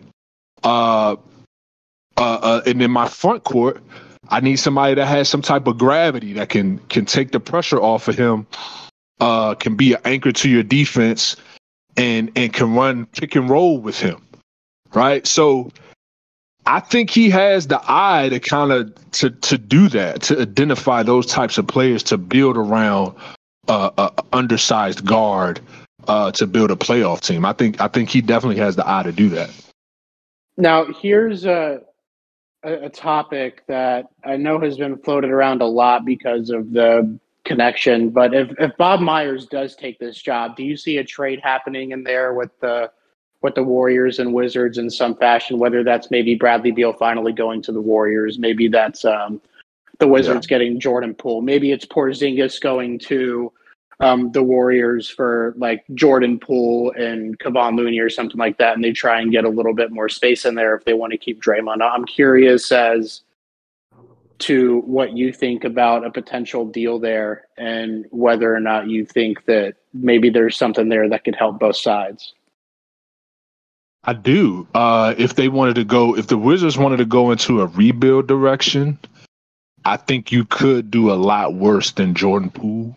And in my front court, I need somebody that has some type of gravity that can take the pressure off of him, can be an anchor to your defense, and can run pick and roll with him, right? So I think he has the eye to kind of to do that, to identify those types of players, to build around a undersized guard, to build a playoff team. I think he definitely has the eye to do that. Now, here's a topic that I know has been floated around a lot because of the connection. But if Bob Myers does take this job, do you see a trade happening in there with the Warriors and Wizards in some fashion? Whether that's maybe Bradley Beal finally going to the Warriors, maybe that's the Wizards getting Jordan Poole, maybe it's Porzingis going to the Warriors for like Jordan Poole and Kevon Looney or something like that, and they try and get a little bit more space in there if they want to keep Draymond. I'm curious as to what you think about a potential deal there and whether or not you think that maybe there's something there that could help both sides. I do. If the Wizards wanted to go into a rebuild direction, I think you could do a lot worse than Jordan Poole.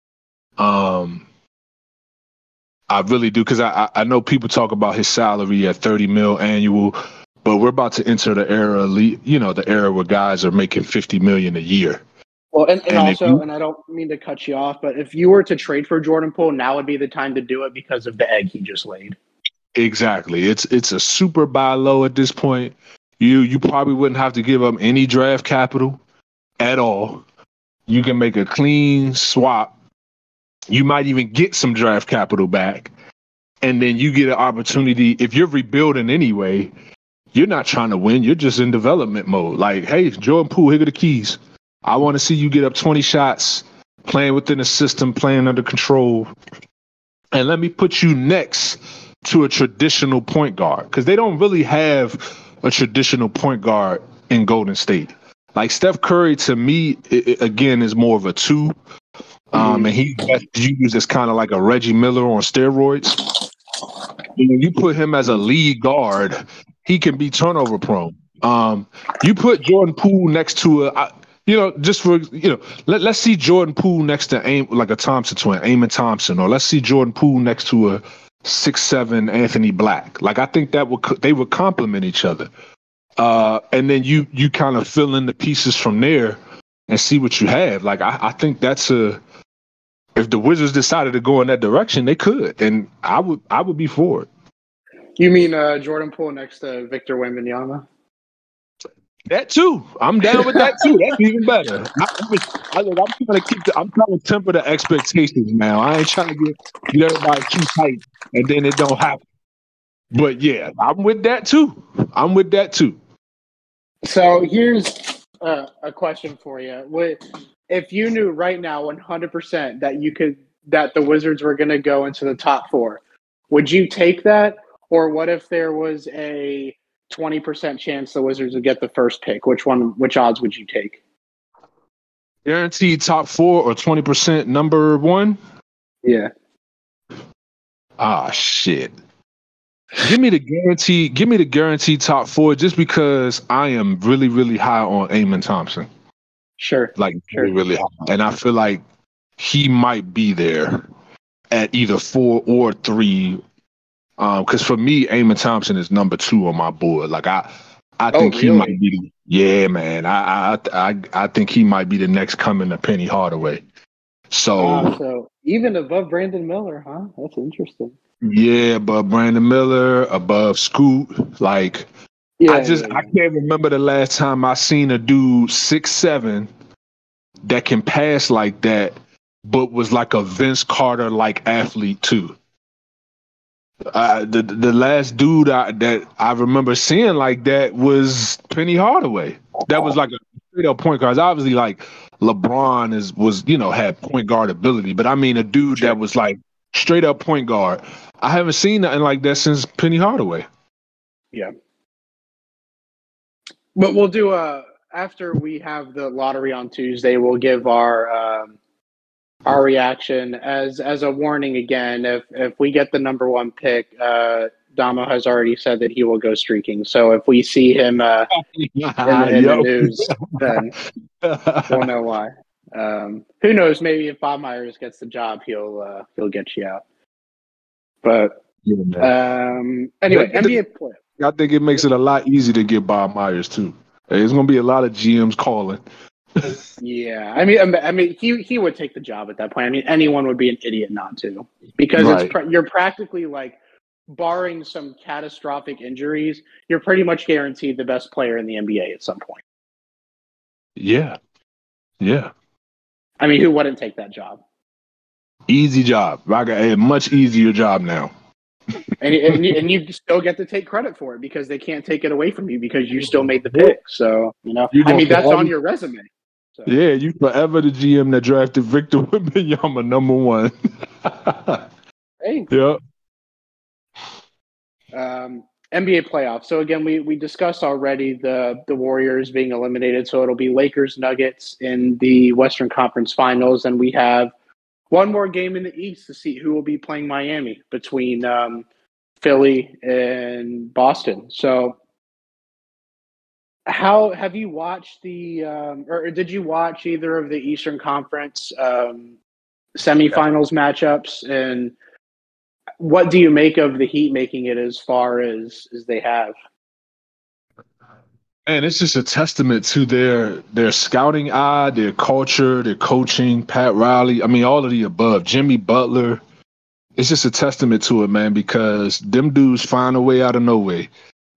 I really do, because I know people talk about his salary at $30 million annual, but we're about to enter the era, the era where guys are making $50 million a year. Well, and also, and I don't mean to cut you off, but if you were to trade for Jordan Poole, now would be the time to do it because of the egg he just laid. Exactly. It's a super buy low at this point. You probably wouldn't have to give up any draft capital at all. You can make a clean swap. You might even get some draft capital back. And then you get an opportunity. If you're rebuilding anyway, you're not trying to win. You're just in development mode. Like, hey, Jordan Poole, here are the keys. I want to see you get up 20 shots, playing within the system, playing under control. And let me put you next to a traditional point guard, because they don't really have a traditional point guard in Golden State. Like Steph Curry, to me, again, is more of a 2. And he's best used as kind of like a Reggie Miller on steroids. When you put him as a lead guard, he can be turnover prone. You put Jordan Poole next to let's see Jordan Poole next to a Thompson twin, Amon Thompson, or let's see Jordan Poole next to a 6'7" Anthony Black. Like, I think they would complement each other. And then you kind of fill in the pieces from there and see what you have. Like, I think if the Wizards decided to go in that direction, they could, and I would be for it. You mean Jordan Poole next to Victor Wembanyama? That too. I'm down with that too. That's even better. I'm trying to temper the expectations now. I ain't trying to get everybody too tight, and then it don't happen. But yeah, I'm with that too. So here's a question for you. if you knew right now 100% that the Wizards were going to go into the top 4, would you take that? Or what if there was a 20% chance the Wizards would get the first pick? Which odds would you take? Guaranteed top 4 or 20% number 1? Yeah. Ah, shit. Give me the guaranteed top 4 just because I am really, really high on Amen Thompson. Sure. Like, really, really high. And I feel like he might be there at either 4 or 3. Because for me, Amen Thompson is number 2 on my board. Like, I think he might be. Yeah, man. I think he might be the next coming to Penny Hardaway. So even above Brandon Miller, huh? That's interesting. Yeah, above Brandon Miller, above Scoot. Like, I can't remember the last time I seen a dude 6'7" that can pass like that, but was like a Vince Carter like athlete too. The last dude that I remember seeing like that was Penny Hardaway. That was like a straight up point guard. Obviously, like LeBron was had point guard ability, but I mean a dude that was like straight up point guard. I haven't seen nothing like that since Penny Hardaway. Yeah. But we'll do after we have the lottery on Tuesday, we'll give our reaction as a warning again. If we get the number 1 pick, Damo has already said that he will go streaking. So if we see him in the news, then we'll know why. Who knows? Maybe if Bob Myers gets the job, he'll get you out. But anyway, NBA playoff. I think it makes it a lot easier to get Bob Myers too. There's going to be a lot of GMs calling. Yeah, I mean, he would take the job at that point. I mean, anyone would be an idiot not to, because you're practically like, barring some catastrophic injuries, you're pretty much guaranteed the best player in the NBA at some point. Yeah. I mean, who wouldn't take that job? Easy job. I got a much easier job now. and you still get to take credit for it because they can't take it away from you because you still made the pick. So, that's on your resume. So. Yeah, you forever the GM that drafted Victor Wembanyama number 1. Hey. Yep. NBA playoffs. So again, we discussed already the Warriors being eliminated. So it'll be Lakers Nuggets in the Western Conference Finals, and we have one more game in the East to see who will be playing Miami between Philly and Boston. So, how have you watched or did you watch either of the Eastern Conference semifinals matchups? And what do you make of the Heat making it as far as they have? And it's just a testament to their scouting eye, their culture, their coaching, Pat Riley. I mean, all of the above. Jimmy Butler. It's just a testament to it, man, because them dudes find a way out of no way.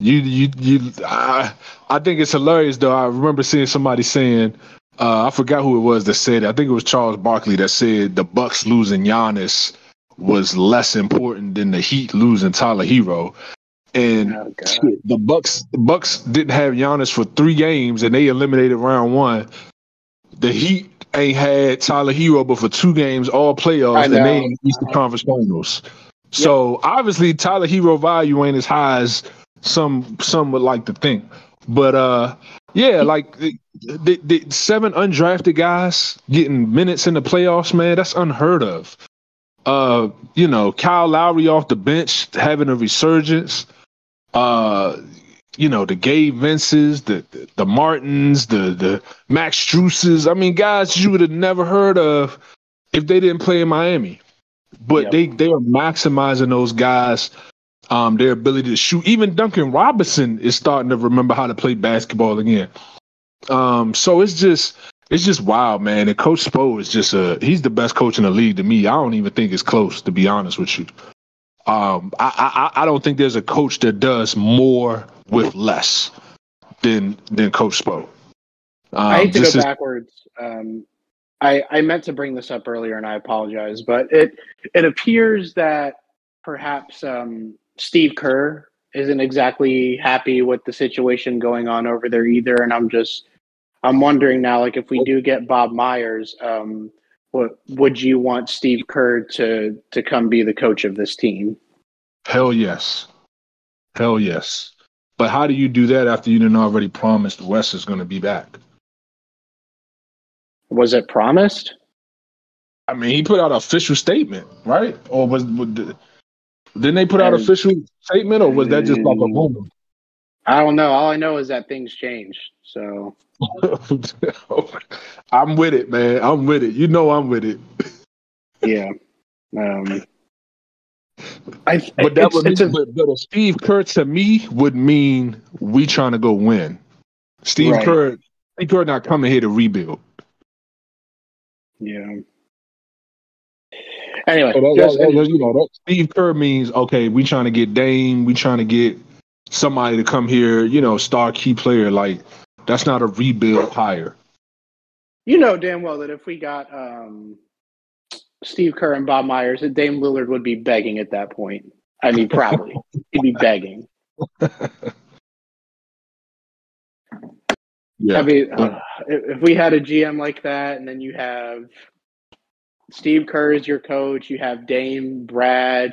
I think it's hilarious, though. I remember seeing somebody saying, I forgot who it was that said it. I think it was Charles Barkley that said the Bucks losing Giannis was less important than the Heat losing Tyler Hero. And the Bucks didn't have Giannis for 3 games, and they eliminated round 1. The Heat ain't had Tyler Hero but for 2 games, all playoffs, and they in the Eastern Conference Finals. So obviously Tyler Hero value ain't as high as some would like to think. But like the 7 undrafted guys getting minutes in the playoffs, man, that's unheard of. Kyle Lowry off the bench having a resurgence. The Gabe Vinces, the Martins, the Max Struces. I mean, guys you would have never heard of if they didn't play in Miami. But they are maximizing those guys, their ability to shoot. Even Duncan Robinson is starting to remember how to play basketball again. So it's just wild, man. And Coach Spo is he's the best coach in the league to me. I don't even think it's close, to be honest with you. I don't think there's a coach that does more with less than Coach Spo. I hate to go backwards. I meant to bring this up earlier, and I apologize, but it appears that perhaps Steve Kerr isn't exactly happy with the situation going on over there either, and I'm wondering now, like, if we do get Bob Myers, what would you want Steve Kerr to come be the coach of this team? Hell yes. Hell yes. But how do you do that after you didn't already promised Wes is going to be back? Was it promised? I mean, he put out an official statement, right? Or didn't they put out an And official statement, or was that just like a rumor? I don't know. All I know is that things change. So I'm with it, man. I'm with it. You know I'm with it. yeah. But that would mean, but a Steve Kerr to me would mean we trying to go win. Steve Kerr not coming here to rebuild. Yeah. Anyway, that Steve Kerr means okay. We trying to get Dame. We trying to get somebody to come here. Star key player. Like that's not a rebuild hire. You know damn well that if we got Steve Kerr and Bob Myers, that Dame Lillard would be begging at that point. I mean, probably he'd be begging. Yeah. I mean, if we had a GM like that, and then you have Steve Kerr as your coach, you have Dame, Brad,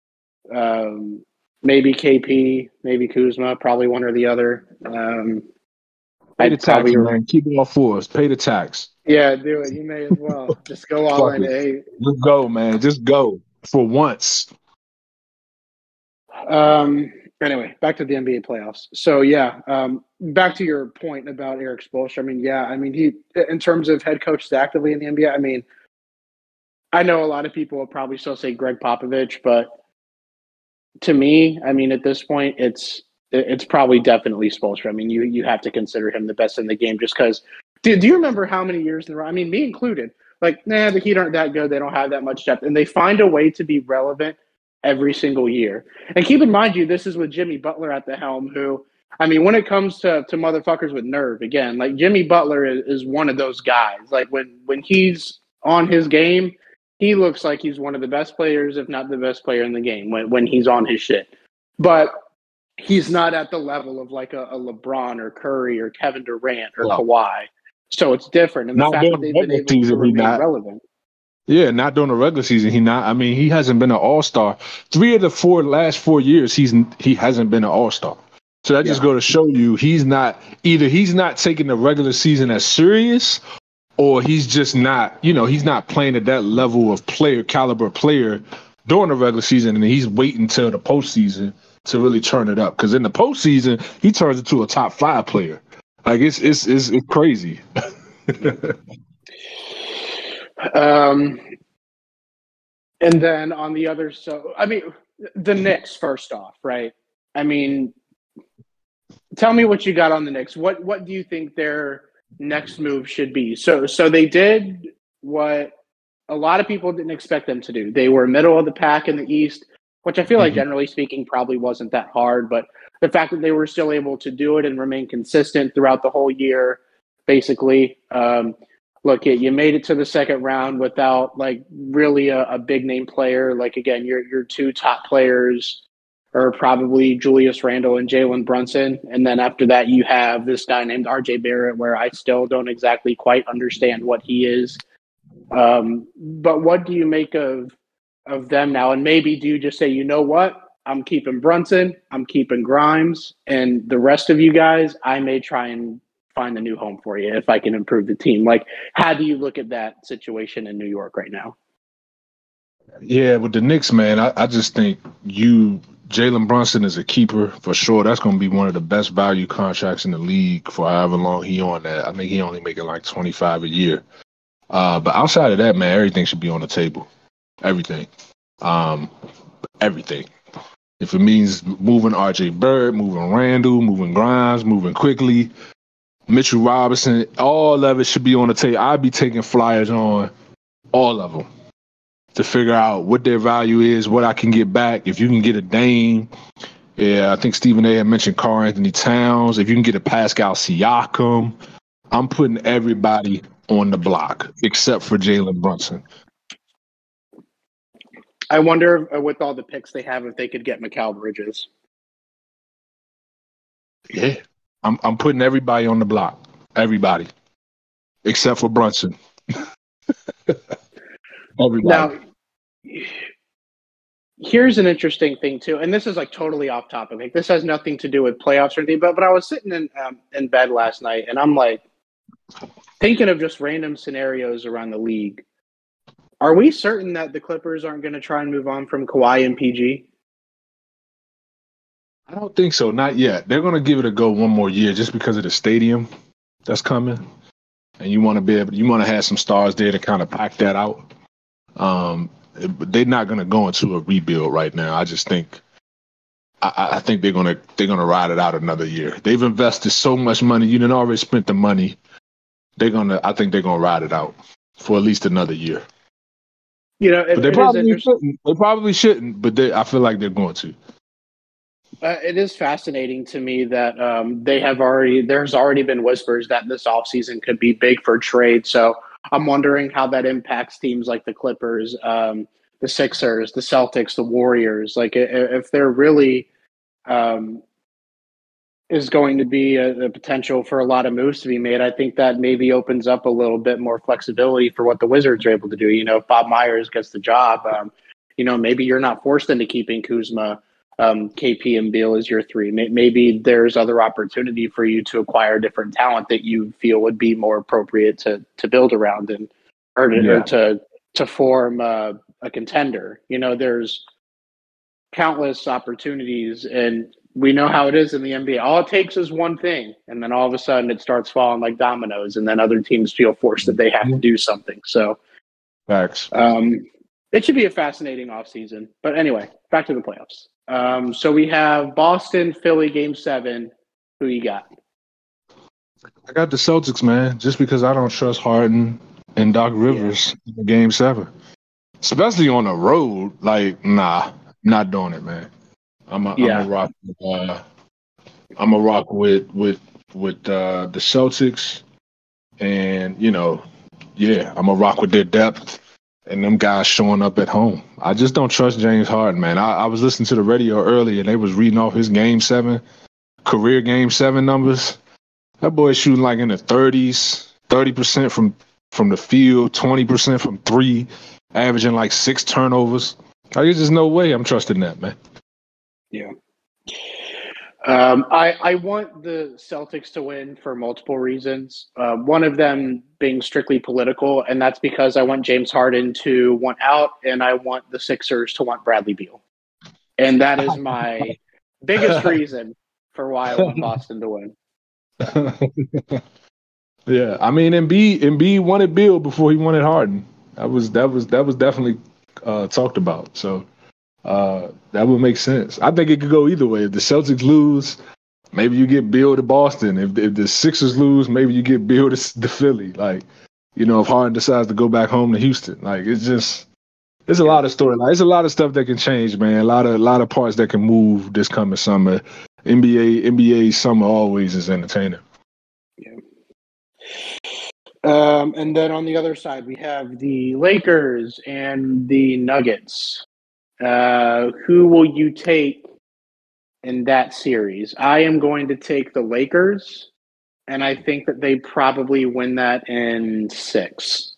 maybe KP, maybe Kuzma, probably one or the other. Pay the tax, man. Keep it all for us. Pay the tax. Yeah, do it. You may as well. Just go all in. Hey. Just go, man. Just go for once. Anyway, back to the NBA playoffs. So yeah, back to your point about Erik Spoelstra. I mean, he in terms of head coaches actively in the NBA. I mean, I know a lot of people will probably still say Greg Popovich, but to me, I mean, at this point, it's probably definitely Spoelstra. I mean, you have to consider him the best in the game just because. Do you remember how many years in a row? I mean, me included. Like, the Heat aren't that good. They don't have that much depth, and they find a way to be relevant every single year. And keep in mind, this is with Jimmy Butler at the helm. Who, I mean, when it comes to motherfuckers with nerve, again, like Jimmy Butler is one of those guys. Like when he's on his game, he looks like he's one of the best players, if not the best player in the game when he's on his shit. But he's not at the level of like a LeBron or Curry or Kevin Durant or Kawhi. So it's different. And the fact that they've been able to remain relevant. Yeah, not during the regular season. He hasn't been an all-star. 3 of the last 4 years, he hasn't been an all-star. So that just go to show you he's not taking the regular season as serious, or he's just not, he's not playing at that level of caliber player during the regular season, and he's waiting till the postseason to really turn it up. Because in the postseason, he turns into a top 5 player. Like it's crazy. And then on the other, the Knicks first off, right? I mean, tell me what you got on the Knicks. What do you think their next move should be? So they did what a lot of people didn't expect them to do. They were middle of the pack in the East, which I feel like generally speaking probably wasn't that hard, but the fact that they were still able to do it and remain consistent throughout the whole year, basically. Look, you made it to the second round without like really a big name player. Like again, your 2 top players are probably Julius Randle and Jalen Brunson, and then after that you have this guy named RJ Barrett, where I still don't exactly quite understand what he is. But what do you make of them now? And maybe do you just say, you know what? I'm keeping Brunson, I'm keeping Grimes, and the rest of you guys, I may try and find a new home for you if I can improve the team. Like, how do you look at that situation in New York right now? Yeah, with the Knicks, man, I just think Jalen Brunson is a keeper for sure. That's going to be one of the best value contracts in the league for however long he on that. I think he only making like 25 a year. But outside of that, man, everything should be on the table. Everything. Everything. If it means moving RJ Barrett, moving Randall, moving Grimes, moving quickly, Mitchell Robinson, all of it should be on the table. I'd be taking flyers on all of them to figure out what their value is, what I can get back. If you can get a Dame, I think Stephen A. had mentioned Karl-Anthony Towns. If you can get a Pascal Siakam, I'm putting everybody on the block except for Jalen Brunson. I wonder with all the picks they have if they could get Mikal Bridges. Yeah, I'm putting everybody on the block. Everybody, except for Brunson. Everybody. Now, here's an interesting thing too, and this is like totally off topic. Like this has nothing to do with playoffs or anything. But I was sitting in bed last night, and I'm like thinking of just random scenarios around the league. Are we certain that the Clippers aren't going to try and move on from Kawhi and PG? I don't think so. Not yet. They're going to give it a go one more year just because of the stadium that's coming. And you want to have some stars there to kind of pack that out. But they're not going to go into a rebuild right now. I just think, I think they're going to ride it out another year. They've invested so much money. You done already spent the money. I think they're going to ride it out for at least another year. You know, but they probably shouldn't. They probably shouldn't, but I feel like they're going to. It is fascinating to me that there's already been whispers that this offseason could be big for trade. So I'm wondering how that impacts teams like the Clippers, the Sixers, the Celtics, the Warriors. Like if there really is going to be a potential for a lot of moves to be made, I think that maybe opens up a little bit more flexibility for what the Wizards are able to do. You know, if Bob Myers gets the job, maybe you're not forced into keeping Kuzma, KP, and Beal as your three. Maybe there's other opportunity for you to acquire different talent that you feel would be more appropriate to build around or to form a contender. You know, there's countless opportunities, and we know how it is in the NBA. All it takes is one thing, and then all of a sudden it starts falling like dominoes, and then other teams feel forced that they have to do something. So, facts. It should be a fascinating offseason. But anyway, back to the playoffs. So we have Boston, Philly, Game 7. Who you got? I got the Celtics, man, just because I don't trust Harden and Doc Rivers in Game 7. Especially on the road. Like, nah, not doing it, man. I'm a rock. I'm a rock with the Celtics, and I'm a rock with their depth and them guys showing up at home. I just don't trust James Harden, man. I was listening to the radio earlier, and they was reading off his career Game 7 numbers. That boy's shooting like in the 30s, 30% from the field, 20% from three, averaging like 6 turnovers. There's just no way I'm trusting that, man. Yeah. I want the Celtics to win for multiple reasons. One of them being strictly political, and that's because I want James Harden to want out, and I want the Sixers to want Bradley Beal. And that is my biggest reason for why I want Boston to win. Yeah, I mean, Embiid wanted Beal before he wanted Harden. That was definitely talked about. So that would make sense. I think it could go either way. If the Celtics lose, maybe you get Beal to Boston. If the Sixers lose, maybe you get Beal to Philly. Like, if Harden decides to go back home to Houston, like it's a lot of storylines. There's a lot of stuff that can change, man. A lot of parts that can move this coming summer. NBA summer always is entertaining. Yeah. And then on the other side, we have the Lakers and the Nuggets. Who will you take in that series? I am going to take the Lakers, and I think that they probably win that in 6.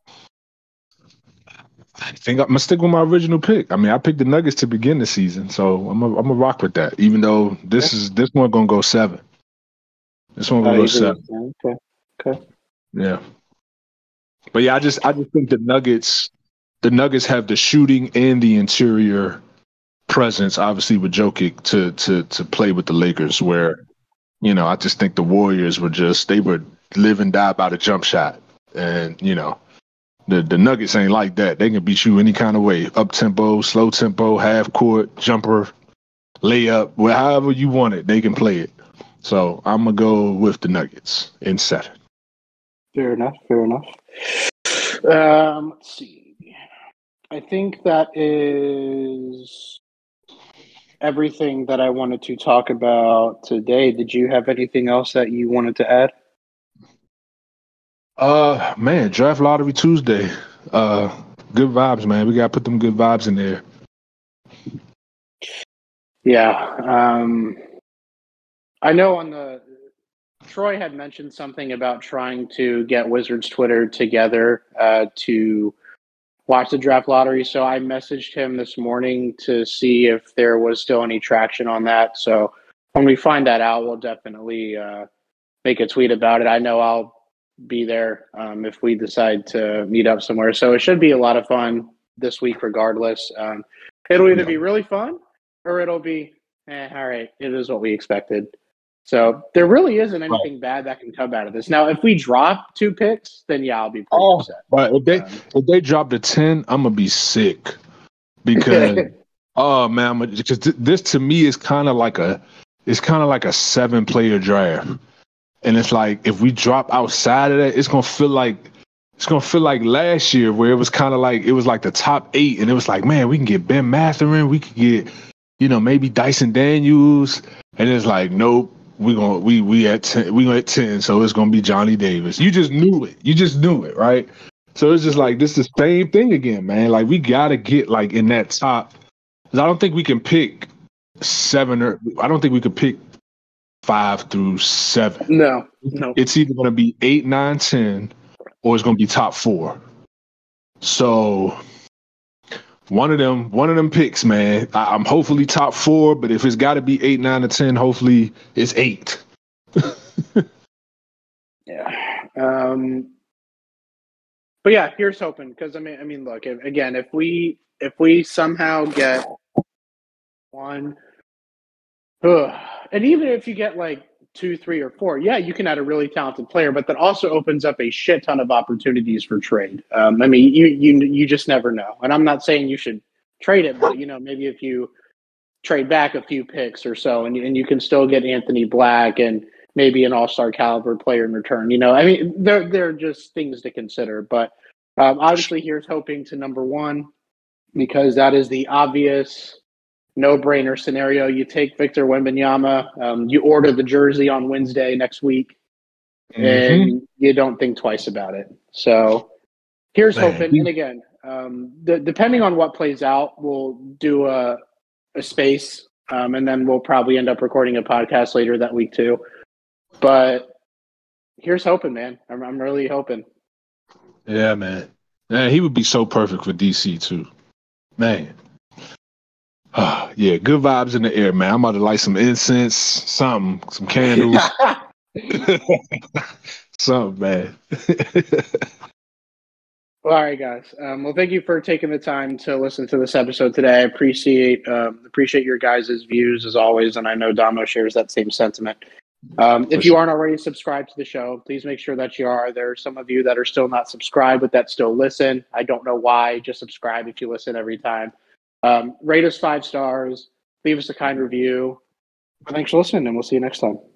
I think I'm gonna stick with my original pick. I mean, I picked the Nuggets to begin the season, so I'm a rock with that. Even though this one gonna go 7. This one gonna go 7. Okay. Yeah. But yeah, I just think the Nuggets have the shooting and the interior presence, obviously with Jokic to play with the Lakers, where, I just think the Warriors they would live and die by the jump shot. And, the Nuggets ain't like that. They can beat you any kind of way. Up tempo, slow tempo, half court, jumper, layup, however you want it, they can play it. So I'm gonna go with the Nuggets in 7. Fair enough. Let's see. I think that is everything that I wanted to talk about today. Did you have anything else that you wanted to add? Man, Draft Lottery Tuesday. Good vibes, man. We gotta put them good vibes in there. Yeah. I know on the Troy had mentioned something about trying to get Wizards Twitter together to watch the draft lottery. So I messaged him this morning to see if there was still any traction on that. So when we find that out, we'll definitely make a tweet about it. I know I'll be there if we decide to meet up somewhere. So it should be a lot of fun this week regardless. It'll either be really fun or it'll be, all right, it is what we expected. So there really isn't anything bad that can come out of this. Now, if we drop 2 picks, then yeah, I'll be pretty upset. But if they drop to 10, I'm gonna be sick because oh man, because this to me is kind of like a 7-player draft, and it's like if we drop outside of that, it's gonna feel like last year where it was kind of like it was like the top 8, and it was like, man, we can get Ben Mathurin, we could get maybe Dyson Daniels, and it's like nope. We at 10, so it's gonna be Johnny Davis. You just knew it, right? So it's just like this is the same thing again, man. Like we gotta get like in that top. Cause I don't think we can pick 7 or I don't think we could pick 5 through 7. No. It's either gonna be 8, 9, 10, or it's gonna be top 4. So one of them picks, man. I'm hopefully top 4, but if it's got to be 8, 9, or 10, hopefully it's 8. Yeah. But yeah, here's hoping because I mean, look again. If we somehow get one, and even if you get like 2, 3, or 4, yeah, you can add a really talented player, but that also opens up a shit ton of opportunities for trade. I mean, you just never know. And I'm not saying you should trade it, but maybe if you trade back a few picks or so, and you can still get Anthony Black and maybe an all-star caliber player in return. I mean, they're just things to consider. But obviously, here's hoping to number 1 because that is the obvious no-brainer scenario. You take Victor Wembanyama, you order the jersey on Wednesday next week, and you don't think twice about it. So here's hoping. And again, depending on what plays out, we'll do a space, and then we'll probably end up recording a podcast later that week too. But here's hoping, man. I'm really hoping. Yeah, man. Man, he would be so perfect for DC too. Man. Yeah, good vibes in the air, man. I'm about to light some incense, some candles. Something, man. Well, all right, guys. Well, thank you for taking the time to listen to this episode today. I appreciate your guys' views as always, and I know Damo shares that same sentiment. If you aren't already subscribed to the show, please make sure that you are. There are some of you that are still not subscribed, but that still listen. I don't know why. Just subscribe if you listen every time. Rate us 5 stars. Leave us a kind review. Thanks for listening, and we'll see you next time.